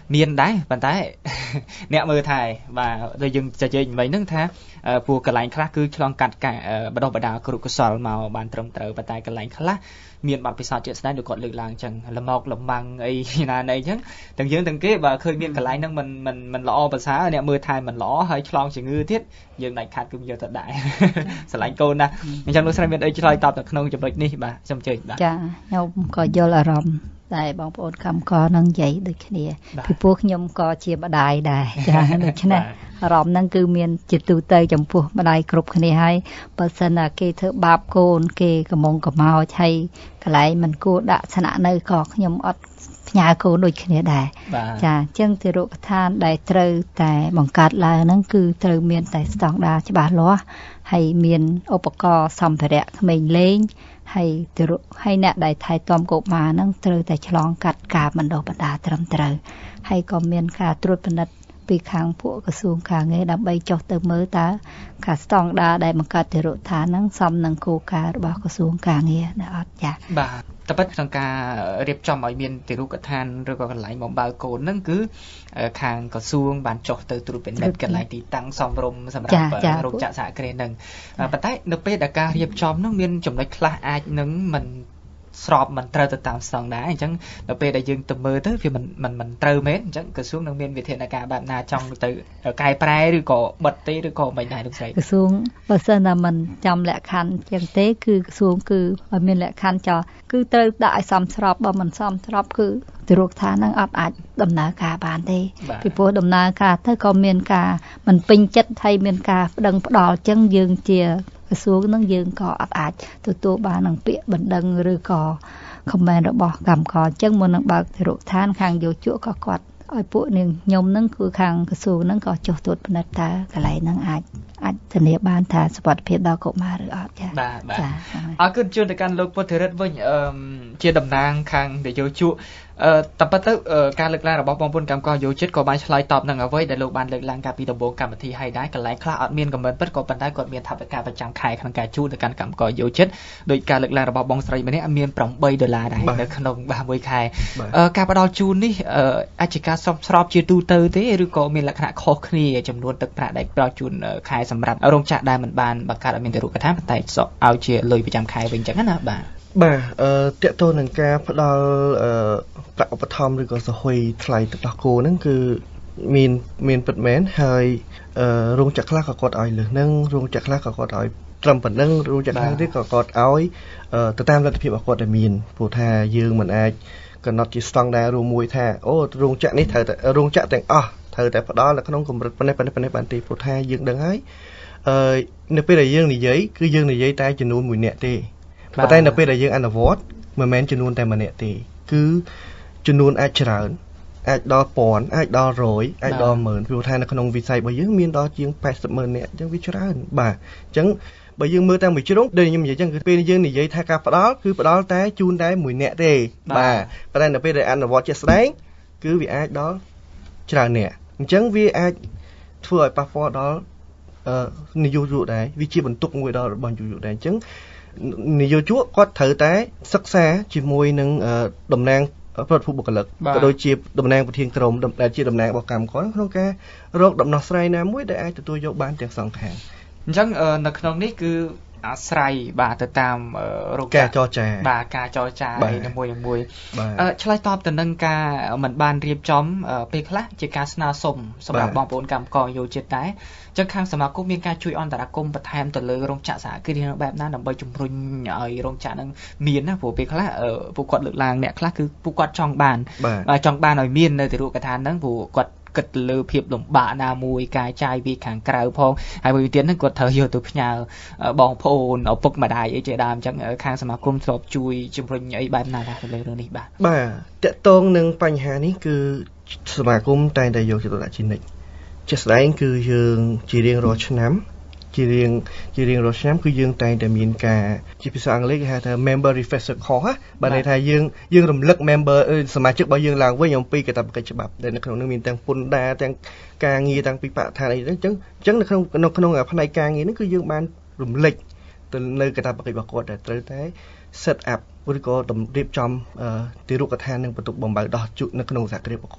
មានដែរប៉ុន្តែអ្នកមើលថែបាទដូចយើងជជែកមិញហ្នឹងថាពូកន្លែងខ្លះគឺឆ្លងកាត់ការបដោះបដាគ្រូកុសលមកបានត្រឹមត្រូវប៉ុន្តែកន្លែងខ្លះមានបទពិសោធន៍ជាក់ស្ដែងដូចគាត់លើកឡើងអញ្ចឹងលមកលម៉ាំងអីណាណីអញ្ចឹងទាំងយើងទាំងគេបើឃើញមានកន្លែងហ្នឹងមិនមិនមិនល្អប្រសើរអ្នកមើលថែមិនល្អហើយឆ្លងជំងឺទៀតយើងដាច់ខាតគឺយកទៅដែរស្រឡាញ់កូនណាអញ្ចឹងលោកស្រីមានអីឆ្លើយតបទៅក្នុងចំណុចនេះបាទសូមជើញបាទចាខ្ញុំក៏យល់អារម្មណ៍តែបងប្អូនកម្មករនឹងនិយាយដូចគ្នាពីព្រោះខ្ញុំក៏ជាម្ដាយដែរចាដូច្នេះអារម្មណ៍ហ្នឹងគឺមានជាទូទៅចំពោះម្ដាយគ្រប់គ្នាហើយបើសិនណាគេធ្វើបាបកូនគេកំងកំោចហើយកន្លែងមិនគួរដាក់ស្នាក់នៅក៏ខ្ញុំអត់ផ្ញើកូនដូចគ្នាដែរចាអញ្ចឹងទីរកឋានដែលត្រូវតែបង្កើតឡើងហ្នឹងគឺត្រូវមានតែស្តង់ដារច្បាស់លាស់ហើយមានឧបករណ៍សម្ភារៈក្មេងលេងហើយទៅហើយអ្នកដែលថែទាំកុមារហ្នឹងត្រូវតែឆ្លងកាត់ការបណ្ដុះបណ្ដាលត្រឹមត្រូវហើយក៏មានការត្រួតពិនិត្យពីខាងពួកក្រសួងការងារដើម្បីចុះទៅមើលតើការស្តង់ដារដែលបង្កើតទីរកឋានហ្នឹងសមនឹងគោលការណ៍របស់ក្រសួងការងារដែរអត់ចា៎បាទតែពិតក្នុងការរៀបចំឲ្យមានទីរកឋានឬក៏កន្លែងបំបើកូនហ្នឹងគឺខាងក្រសួងបានចុះទៅត្រួតពិនិត្យកន្លែងទីតាំងសមរម្យសម្រាប់រោងចក្រសហគ្រាសហ្នឹងប៉ុន្តែនៅពេលដែលការរៀបចំហ្នឹងមានចំណុចខ្លះអាចនឹងមិនស្របមិនត្រូវទៅតាមស្តង់ដារអញ្ចឹងដល់ពេលដែលយើងទៅមើលទៅវាមិនមិនមិនត្រូវមែនអញ្ចឹងក្រសួងនឹងមានវិធានការបែបណាចង់ទៅកែប្រែឬក៏បិទទេឬក៏មិនដែរលោកស្រីក្រសួងបើសិនណាមិនចំលក្ខខណ្ឌអញ្ចឹងទេគឺក្រសួងគឺឲ្យមានលក្ខខណ្ឌចោលគឺត្រូវដាក់ឲ្យសមស្របបើមិនសមស្របគឺទីរកឋាននឹងអត់អាចដំណើរការបានទេពីព្រោះដំណើរការទៅក៏មានការមិនពេញចិត្តហើយមានការប្តឹងផ្ដាល់អញ្ចឹងយើងជាក្រសួងនឹងយើងក៏អត់អាចទទួលបាននឹងពាក្យបណ្ដឹងឬក៏ comment របស់កម្មករអញ្ចឹងមុននឹងបើកទីរកឋានខាងយោជកក៏គាត់ឲ្យពួកនាងខ្ញុំនឹងគឺខាងក្រសួងនឹងក៏ចុះត្រួតពិនិត្យតើកន្លែងហ្នឹងអាចអាចធានាបានថាសុវត្ថិភាពដល់កុមារឬអត់ចា៎បាទបាទអរគុណជួនទៅកាន់លោកពុទ្ធិរិទ្ធវិញអឺជាតំណាងខាងយោជកអឺតែប៉ុន្តែការលើកឡើងរបស់បងប្អូនកម្មករយោជិតក៏បានឆ្លើយតបនឹងអ្វីដែលលោកបានលើកឡើងកាលពីដំបូងកម្មវិធីហើយដែរកន្លែងខ្លះអត់មានខមមិនពិតក៏ប៉ុន្តែគាត់មានថវិកាប្រចាំខែក្នុងការជូនទៅកាន់កម្មករយោជិតដោយការលើកឡើងរបស់បងស្រីម្នាក់មានប្រាំបីដុល្លារដែរនៅក្នុងបាទមួយខែការផ្ដល់ជូននេះអាចជាការសមស្របជាទូទៅទេឬក៏មានលក្ខណៈខុសគ្នាចំនួនទឹកប្រាក់ដែលផ្ដល់ជូនខែសម្រាប់រោងចក្រដែលមិនបានបង្កើតឲ្យមានទីរូបដ្ឋានតែឲ្យជាលុយប្រចាំខែវិញអញ្ចឹងណាបាទបាទអឺតកតទៅនឹងការផ្ដល់អឺប្រាក់ឧបត្ថម្ភឬក៏សហយថ្លៃទឹកដោះគោហ្នឹងគឺមានមានពិតមែនហើយអឺរោងចក្រខ្លះក៏គាត់ឲ្យលើសហ្នឹងរោងចក្រខ្លះក៏គាត់ឲ្យត្រឹមប៉ុណ្្នឹងរោងចក្រខ្លះទៀតក៏គាត់ឲ្យទៅតាមលទ្ធភាពរបស់គាត់ដែលមានព្រោះថាយើងមិនអាចកំណត់ជាស្តង់ដាររួមមួយថាអូរោងចក្រនេះត្រូវតែរោងចក្រទាំងអស់ត្រូវតែផ្ដល់នៅក្នុងកម្រិតប៉ុណ្ណេះប៉ុណ្ណេះប៉ុណ្ណេះបានទេព្រោះថាយើងដឹងហើយអឺនៅពេលដែលយើងនិយាយគឺយើងនិយាយតែចំនួនមួយនាក់ទេប៉ុន្តែនៅពេលដែលយើងអនុវត្តមិនមែនចំនួនតែម្នាក់ទេគឺចំនួនអាចច្រើនអាចដល់ពាន់អាចដល់រយអាចដល់ម៉ឺនព្រោះថានៅក្នុងវិស័យរបស់យើងមានដល់ជាងแปดสิบម៉ឺននាក់អញ្ចឹងវាច្រើនបាទអញ្ចឹងបើយើងមើលតាមមួយជ្រុងដូចខ្ញុំនិយាយអញ្ចឹងគឺពេលយើងនិយាយថាការផ្ដល់គឺផ្ដល់តែជូនតែមួយនាក់ទេបាទប៉ុន្តែនៅពេលដែលអនុវត្តជាក់ស្ដែងគឺវាអាចដល់ច្រើននាក់អញ្ចឹងវាអាចធ្វើឲ្យប៉ះពាល់ដល់នយោជកដែរវាជាបន្ទុកមួយដល់របស់នយោជកដែរអញ្ចឹងនយោជកគាត់ត្រូវតែសិក្សាជាមួយនឹងតំណាងប្រតិភូបុគ្គលិកក៏ដូចជាតំណាងប្រធានក្រុមដែលជាតំណាងរបស់កម្មករក្នុងការរកដំណោះស្រាយណាមួយដែលអាចទទួលយកបានទាំងសងខាងអញ្ចឹងនៅក្នុងនេះគឺអាស្រ័យបាទទៅតាមរោគការចរចាបាទការចរចានីមួយៗមួយឆ្លើយតបទៅនឹងការមិនបានរៀបចំពេលខ្លះជាការស្នើសុំសម្រាប់បងប្អូនកម្មករយោជិតដែរអញ្ចឹងខាងសមាគមមានការជួយអន្តរាគមន៍បន្ថែមទៅលើរោងចក្រសហគ្រាសបែបណាដើម្បីជំរុញឲ្យរោងចក្រហ្នឹងមានណាព្រោះពេលខ្លះពួកគាត់លើកឡើងអ្នកខ្លះគឺពួកគាត់ចង់បានចង់បានឲ្យមាននៅទីរូបដ្ឋានហ្នឹងព្រោះគាត់គិតលើភាពលំបាកណាមួយការចាយពីខាងក្រៅផងហើយមួយទៀតហ្នឹងគាត់ត្រូវយកទៅផ្ញើបងប្អូនឪពុកម្ដាយអីជាដើមអញ្ចឹងខាងសមាគមធ្លាប់ជួយជំរុញអីបែបណាដែរលើរឿងនេះបាទបាទតកតងនឹងបញ្ហានេះគឺសមាគមតែងតែយកចិត្តទុកដាក់ជានិច្ចជាក់ស្ដែងគឺយើងជារៀងរាល់ឆ្នាំជារៀងជារៀងរាល់ឆ្នាំគឺយើងតែងតែមានការជាភាសាអង់គ្លេសគេហៅថា member refresher course បាទន័យថាយើងយើងរំលឹក member សមាជិករបស់យើងឡើងវិញអំពីកាតព្វកិច្ចច្បាប់ដែលនៅក្នុងនោះមានទាំងពន្ធដារទាំងការងារទាំងពីបរិស្ថានអីហ្នឹងអញ្ចឹងអញ្ចឹងនៅក្នុងក្នុងផ្នែកការងារហ្នឹងគឺយើងបានរំលឹកទៅនៅកាតព្វកិច្ចរបស់គាត់ដែលត្រូវតែ set up ឬក៏រៀបចំទីរូបដ្ឋាននិងបន្ទប់បំបៅដោះជក់នៅក្នុងសហគ្រាសរបស់គាត់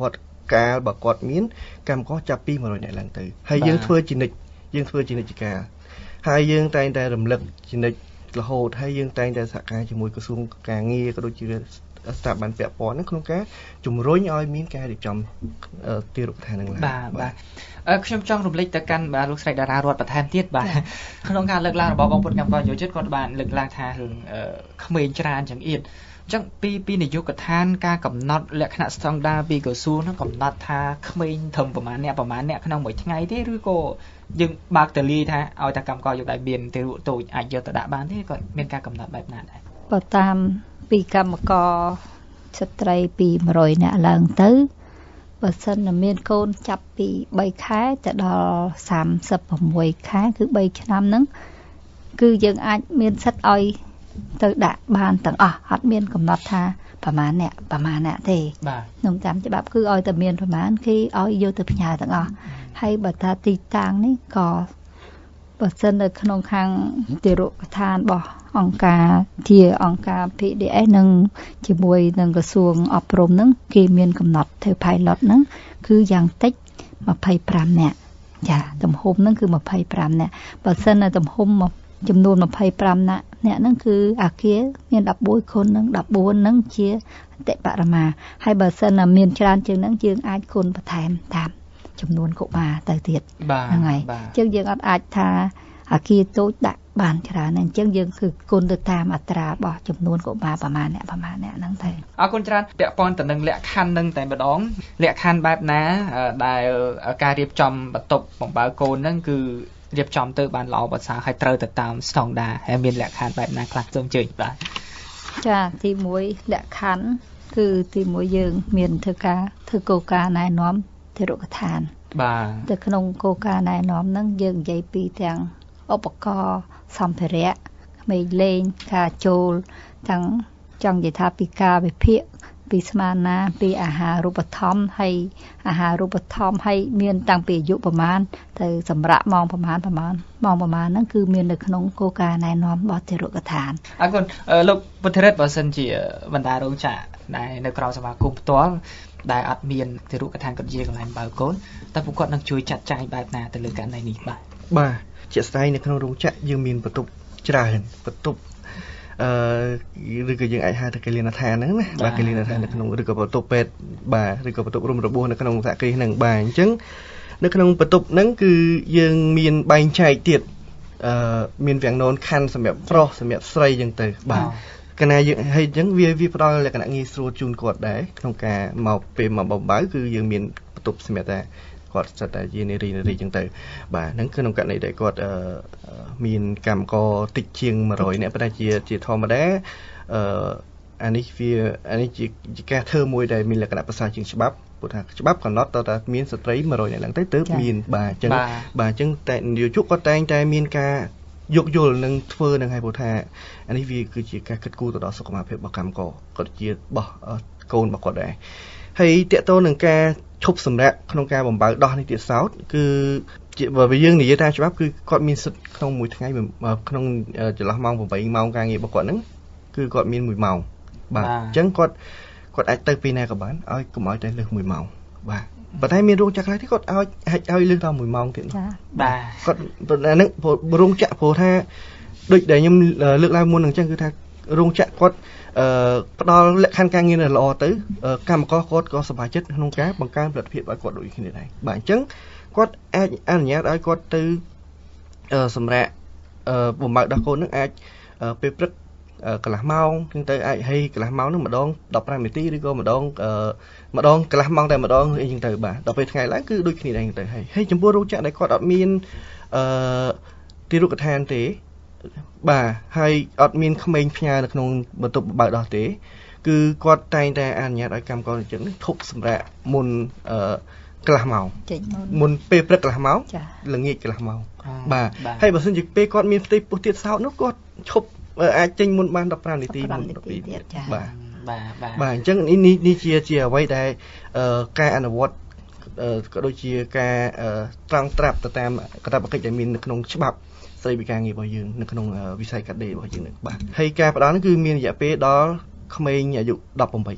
កាលបើគាត់មានកម្មករចាប់ពីone hundredនាក់ឡើងទៅហើយយើងធ្វើជានិច្ចយើងធ្វើជានិច្ចកាលហើយយើងតែងតែរំលឹកជានិច្ចរហូតហើយយើងតែងតែសហការជាមួយក្រសួងការងារក៏ដូចជាស្ថាប័នពាក់ព័ន្ធហ្នឹងក្នុងការជំរុញឲ្យមានការរៀបចំទីរូបដ្ឋានហ្នឹងឡើងបាទបាទអឺខ្ញុំចង់រំលេចទៅកាន់បាទលោកស្រីតារារតបន្ថែមទៀតបាទក្នុងការលើកឡើងរបស់បងប្អូនកម្មករយោជិតគាត់បានលើកឡើងថារឿងក្មេងច្រើនចង្អៀតអញ្ចឹងពីពីនាយកដ្ឋានការកំណត់លក្ខណៈស្តង់ដារពីក្រសួងហ្នឹងកំណត់ថាក្មេងត្រឹមប្រមាណអ្នកប្រមាណអ្នកក្នុងមួយថ្ងៃទេឬក៏យើងបើកតលាយថាឲ្យតែកម្មករយកតែមានទីរូបតូចអាចយកទៅដាក់បានទេគាត់មានការកំណត់បែបណាដែរបើតាមពីកម្មករស្ត្រីពីone hundredនាក់ឡើងទៅបើសិនមានកូនចាប់ពីthreeខែទៅដល់thirty-sixខែគឺthreeឆ្នាំហ្នឹងគឺយើងអាចមានសិទ្ធិឲ្យទៅដាក់បានទាំងអស់អត់មានកំណត់ថាប្រមាណអ្នកប្រមាណអ្នកទេបាទក្នុងតាមច្បាប់គឺឲ្យតែមានប្រមាណគេឲ្យយកទៅផ្ញើទាំងអស់ហើយបើថាទីតាំងនេះក៏បើសិននៅក្នុងខាងទីរូបដ្ឋានរបស់អង្គការជាអង្គការ P D S និងជាមួយនឹងក្រសួងអប់រំហ្នឹងគេមានកំណត់ធ្វើ pilot ហ្នឹងគឺយ៉ាងតិចtwenty-fiveនាក់ចាទំហំហ្នឹងគឺtwenty-fiveនាក់បើសិននៅទំហំចំនួនtwenty-fiveនាក់អ្នកហ្នឹងគឺអាគារមានfourteenគុណនឹងfourteenហ្នឹងជាអតិបរមាហើយបើសិនមានច្រើនជាងហ្នឹងយើងអាចគុណបន្ថែមតាមចំនួនកុមារទៅទៀតហ្នឹងហើយអញ្ចឹងយើងអត់អាចថាអាគារតូចដាក់បានច្រើនអញ្ចឹងយើងគឺគុណទៅតាមអត្រារបស់ចំនួនកុមារប្រមាណអ្នកប្រមាណអ្នកហ្នឹងទៅអរគុណច្រើនពាក់ព័ន្ធទៅនឹងលក្ខខណ្ឌនឹងតែម្ដងលក្ខខណ្ឌបែបណាដែលការរៀបចំបន្ទប់បំបើកូនហ្នឹងគឺរៀបចំទៅបានល្អប្រសើរហើយត្រូវទៅតាមស្តង់ដារហើយមានលក្ខខណ្ឌបែបណាខ្លះសូមអញ្ជើញបាទចាទីoneលក្ខខណ្ឌគឺទីoneយើងមានធ្វើការធ្វើគោលការណ៍ណែនាំទីរូបដ្ឋានបាទទៅក្នុងគោលការណ៍ណែនាំហ្នឹងយើងនិយាយពីទាំងឧបករណ៍សម្ភារៈក្មេងលេងការចូលទាំងចង់និយាយថាពីការវិភាគពីស្មារណាពីអាហារូបត្ថម្ភហើយអាហារូបត្ថម្ភហើយមានតាំងពីអាយុប្រមាណទៅសម្រាប់ម៉ោងប្រមាណប្រមាណម៉ោងប្រមាណហ្នឹងគឺមាននៅក្នុងគោលការណ៍ណែនាំរបស់ទីរូបដ្ឋានអរគុណលោកពុទ្ធរិទ្ធបើសិនជាបណ្ដារោងចក្រដែលនៅក្រៅសមាគមផ្ទាល់ដែលអត់មានទីរូបដ្ឋានគាត់ជាកន្លែងបើកូនតែពួកគាត់នឹងជួយចាត់ចែងបែបណាទៅលើករណីនេះបាទបាទជាក់ស្ដែងនៅក្នុងរោងចក្រយើងមានបន្ទប់ច្រើនបន្ទប់អឺឬក៏យើងអាចហៅថាកីឡាដ្ឋានហ្នឹងណាបាទកីឡាដ្ឋាននៅក្នុងឬក៏បន្ទប់ពេទ្យបាទឬក៏បន្ទប់រួមរបួសនៅក្នុងសហគ្រាសហ្នឹងបាទអញ្ចឹងនៅក្នុងបន្ទប់ហ្នឹងគឺយើងមានបែងចែកទៀតអឺមានវាំងននខណ្ឌសម្រាប់ប្រុសសម្រាប់ស្រីអញ្ចឹងទៅបាទកណាយើងហើយអញ្ចឹងវាវាផ្ដល់លក្ខណៈងាយស្រួលជូនគាត់ដែរក្នុងការមកពេលមកបំបើគឺយើងមានបន្ទប់សម្រាប់តែគាត់ស្ថិតតែជានារីនារីអញ្ចឹងទៅបាទហ្នឹងគឺក្នុងករណីដែលគាត់មានកម្មករតិចជាងone hundredនាក់ប៉ុន្តែជាជាធម្មតាអឺអានេះវាអានេះជាការធ្វើមួយដែលមានលក្ខណៈប្រសើរជាងច្បាប់ព្រោះថាច្បាប់កំណត់តើតាមានស្ត្រីone hundredនាក់ឡើងទៅទើបមានបាទអញ្ចឹងបាទអញ្ចឹងតែនយោជកគាត់តែងតែមានការយោគយល់នឹងធ្វើនឹងឲ្យព្រោះថាអានេះវាគឺជាការគិតគូរទៅដល់សុខភាពរបស់កម្មករគាត់ជាបោះកូនរបស់គាត់ដែរហើយតកតទៅនឹងការឈប់សម្រាកក្នុងការបំបើដោះនេះទៀតសោតគឺជាបើយើងនិយាយតាមច្បាប់គឺគាត់មានសិទ្ធិក្នុងមួយថ្ងៃក្នុងចន្លោះម៉ោងeightម៉ោងការងាររបស់គាត់ហ្នឹងគឺគាត់មានoneម៉ោងបាទអញ្ចឹងគាត់គាត់អាចទៅពីណាក៏បានឲ្យកុំឲ្យតែលើសoneម៉ោងបាទប៉ុន្តែមានរោងចក្រខ្លះទៀតគាត់ឲ្យអាចឲ្យលើសដល់oneម៉ោងទៀតបាទគាត់ហ្នឹងរោងចក្រព្រោះថាដូចដែលខ្ញុំលើកឡើងមុនហ្នឹងអញ្ចឹងគឺថារោងចក្រគាត់អឺផ្ដល់លក្ខខណ្ឌការងារល្អទៅកម្មករគាត់ក៏សប្បាយចិត្តក្នុងការបង្កើនផលិតភាពឲ្យគាត់ដូចគ្នាដែរបាទអញ្ចឹងគាត់អាចអនុញ្ញាតឲ្យគាត់ទៅសម្រាប់បំបើកដោះកូននឹងអាចពេលព្រឹកកន្លះម៉ោងហ្នឹងទៅអាចហើយកន្លះម៉ោងហ្នឹងម្ដងfifteenនាទីឬក៏ម្ដងម្ដងកន្លះម៉ោងតែម្ដងអីចឹងទៅបាទដល់ពេលថ្ងៃឡើងគឺដូចគ្នាដែរចឹងទៅហើយហើយចំពោះរោងចក្រដែលគាត់អត់មានអឺទីរូបដ្ឋានទេបាទហើយអត់មានក្មេងផ្ញើនៅក្នុងបន្ទប់បើកដោះទេគឺគាត់តែងតែអនុញ្ញាតឲ្យកម្មករអញ្ចឹងធប់សម្រាប់មុនអឺកន្លះម៉ោងមុនពេលព្រឹកកន្លះម៉ោងល្ងាចកន្លះម៉ោងបាទហើយបើសិនជាពេលគាត់មានផ្ទៃពោះទៀតសោតនោះគាត់ឈប់អាចចេញមុនបានfifteenនាទីមុន 12ទៀតចា៎បាទបាទបាទអញ្ចឹងនេះនេះជាជាអ្វីដែលការអនុវត្តក៏ដូចជាការត្រង់ត្រាប់ទៅតាមកាតព្វកិច្ចដែលមាននៅក្នុងច្បាប់ស្តីពីការងាររបស់យើងនៅក្នុងវិស័យកាត់ដេររបស់យើងនឹងបាទហើយការផ្ដល់នេះគឺមានរយៈពេលដល់ក្មេងអាយុeighteenខែ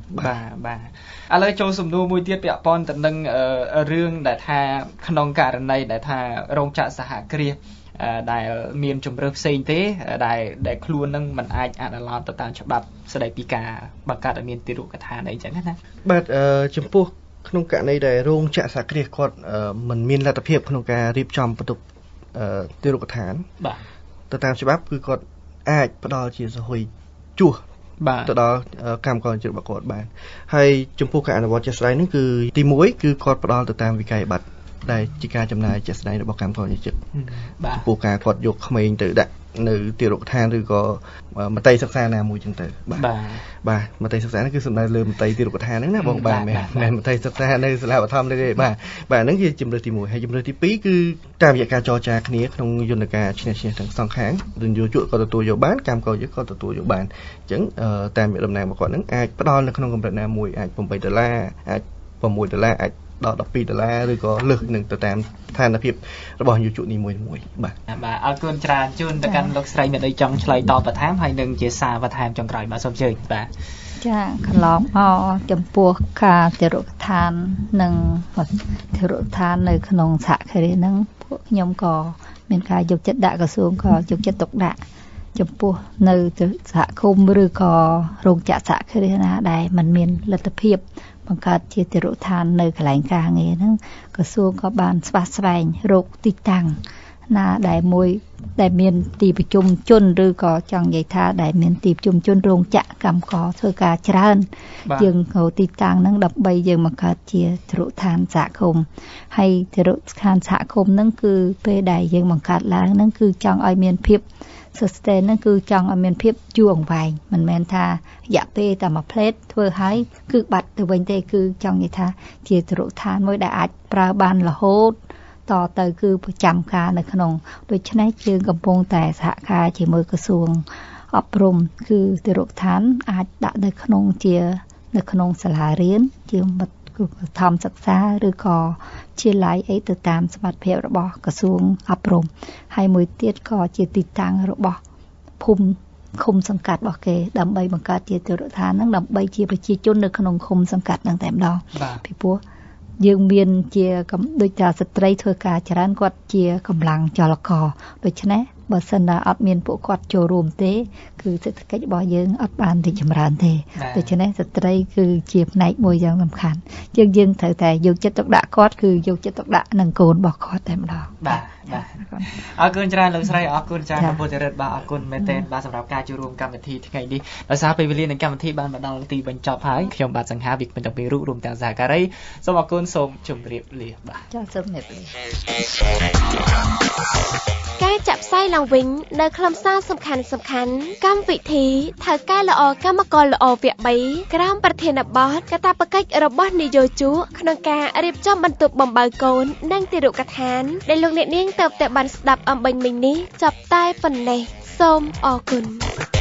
បាទបាទឥឡូវចូលសំណួរមួយទៀតពាក់ព័ន្ធទៅនឹងរឿងដែលថាក្នុងករណីដែលថារោងចក្រសហគ្រាសដែលមានជំរើសផ្សេងទេដែលដែលខ្លួននឹងមិនអាចអនុលោមទៅតាមច្បាប់ស្តីពីការបង្កើតឲ្យមានទារុកដ្ឋានអីចឹងណាបាទចំពោះក្នុងករណីដែលរោងចក្រសហគ្រាសគាត់មិនមានលទ្ធភាពក្នុងការរៀបចំបន្ទប់ទារុកដ្ឋានបាទទៅតាមច្បាប់គឺគាត់អាចផ្ដល់ជាសហុយជួសបាទទៅដល់កម្មករជារបស់គាត់បានហើយចំពោះការអនុវត្តជាក់ស្ដែងនេះគឺទីមួយគឺគាត់ផ្ដល់ទៅតាមវិក័យប័ត្រដែលជាការចំណាយជាក់ស្ដែងរបស់កម្មករនិយោជិតបាទចំពោះការគាត់យកក្មេងទៅដាក់នៅទារុកដ្ឋានឬក៏មត្តេយសិក្សាណាមួយចឹងទៅបាទបាទមត្តេយសិក្សានេះគឺសំដៅលើមត្តេយទារុកដ្ឋានហ្នឹងណាបងបាទមែនមែនមត្តេយសិក្សានៅសាលាបឋមទេបាទបាទហ្នឹងជាជំរើសទីមួយហើយជំរើសទីពីរគឺតាមរយៈការចរចាគ្នាក្នុងយន្តការឈ្នះឈ្នះទាំងសងខាងឬយោជកក៏ទទួលយកបានកម្មករយើងក៏ទទួលយកបានអញ្ចឹងតាមរយៈដំណើររបស់គាត់ហ្នឹងអាចផ្ដល់នៅក្នុងកម្រិតណាមួយអាចeightដុល្លារអាចsixដុល្លារអាចដល់twelveដុល្លារឬក៏លើសនឹងទៅតាមស្ថានភាពរបស់យុជនីមួយមួយបាទបាទអរគុណច្រើនជូនទៅកាន់លោកស្រីមានអីចង់ឆ្លើយតបបន្ថែមហើយនឹងជាសារបន្ថែមចុងក្រោយបាទសូមអញ្ជើញបាទចាកន្លងមកចំពោះការទារុកដ្ឋាននិងទារុកដ្ឋាននៅក្នុងសហគ្រាសហ្នឹងពួកខ្ញុំក៏មានការយកចិត្តដាក់ក្រសួងក៏យកចិត្តទុកដាក់ចំពោះនៅសហគមន៍ឬក៏រោងចក្រសហគ្រាសណាដែលมันមានលទ្ធភាពបង្កើតជាទារុកដ្ឋាននៅកន្លែងការងារហ្នឹងក្រសួងក៏បានស្វាស្វែងរកទីតាំងណាដែលមួយដែលមានទីប្រជុំជនឬក៏ចង់និយាយថាដែលមានទីប្រជុំជនរោងចក្រកម្មករធ្វើការច្រើនយើងក៏ទីតាំងហ្នឹងដើម្បីយើងបង្កើតជាទារុកដ្ឋានសហគមន៍ហើយទារុកដ្ឋានសហគមន៍ហ្នឹងគឺពេលដែលយើងបង្កើតឡើងហ្នឹងគឺចង់ឲ្យមានភាពsustain ហ្នឹងគឺចង់ឲ្យមានភាពយូរអង្វែងមិនមែនថារយៈពេលតែមួយផ្លេតធ្វើឲ្យគឺបាត់ទៅវិញទេគឺចង់និយាយថាជាទារុកដ្ឋានមួយដែលអាចប្រើបានរហូតតទៅគឺប្រចាំការនៅក្នុងដូច្នេះយើងកំពុងតែសហការជាមួយក្រសួងអប់រំគឺទារុកដ្ឋានអាចដាក់នៅក្នុងជានៅក្នុងសាលារៀនជាបឋមសិក្សាឬក៏ជាឡាយអីទៅតាមសមត្ថភាពរបស់ក្រសួងអប់រំហើយមួយទៀតក៏ជាទីតាំងរបស់ភូមិឃុំសង្កាត់របស់គេដើម្បីបង្កើតជាទារុកដ្ឋានហ្នឹងដើម្បីជាប្រជាជននៅក្នុងឃុំសង្កាត់ហ្នឹងតែម្ដងពីព្រោះយើងមានជាដូចថាស្ត្រីធ្វើការច្រើនគាត់ជាកម្លាំងចលករដូច្នេះបើសិនណាអត់មានពួកគាត់ចូលរួមទេគឺសេដ្ឋកិច្ចរបស់យើងអត់បានរីកចម្រើនទេដូច្នេះស្ត្រីគឺជាផ្នែកមួយយ៉ាងសំខាន់យើងយើងត្រូវតែយកចិត្តទុកដាក់គាត់គឺយកចិត្តទុកដាក់នឹងកូនរបស់គាត់តែម្ដងបាទបាទអរគុណច្រើនលោកស្រីអរគុណច្រើនពុទ្ធរិទ្ធបាទអរគុណមែនទែនបាទសម្រាប់ការចូលរួមកម្មវិធីថ្ងៃនេះដោយសារពេលវេលានៃកម្មវិធីបានមកដល់ទីបញ្ចប់ហើយខ្ញុំបាទសង្ហាវិក្កាមពីរូបរួមទាំងសហការីសូមអរគុណសូមជម្រាបលាបាទចាសូមជម្រាបលាការចាក់ផ្សាយឡើងវិញនៅខ្លឹមសារសំខាន់សំខាន់កម្មវិធីថៅកែល្អកម្មករល្អវគ្គបីក្រោមប្រធានបទកាតព្វកិច្ចរបស់នាយកជកក្នុងការរៀបចំបន្ទប់បំបៅកូននិងទារុកដ្ឋានដែលលោកអ្នកនាងទើបតែបានស្ដាប់អំបញ្ញមិញនេះចប់តែប៉ុណ្ណេះសូមអរគុណ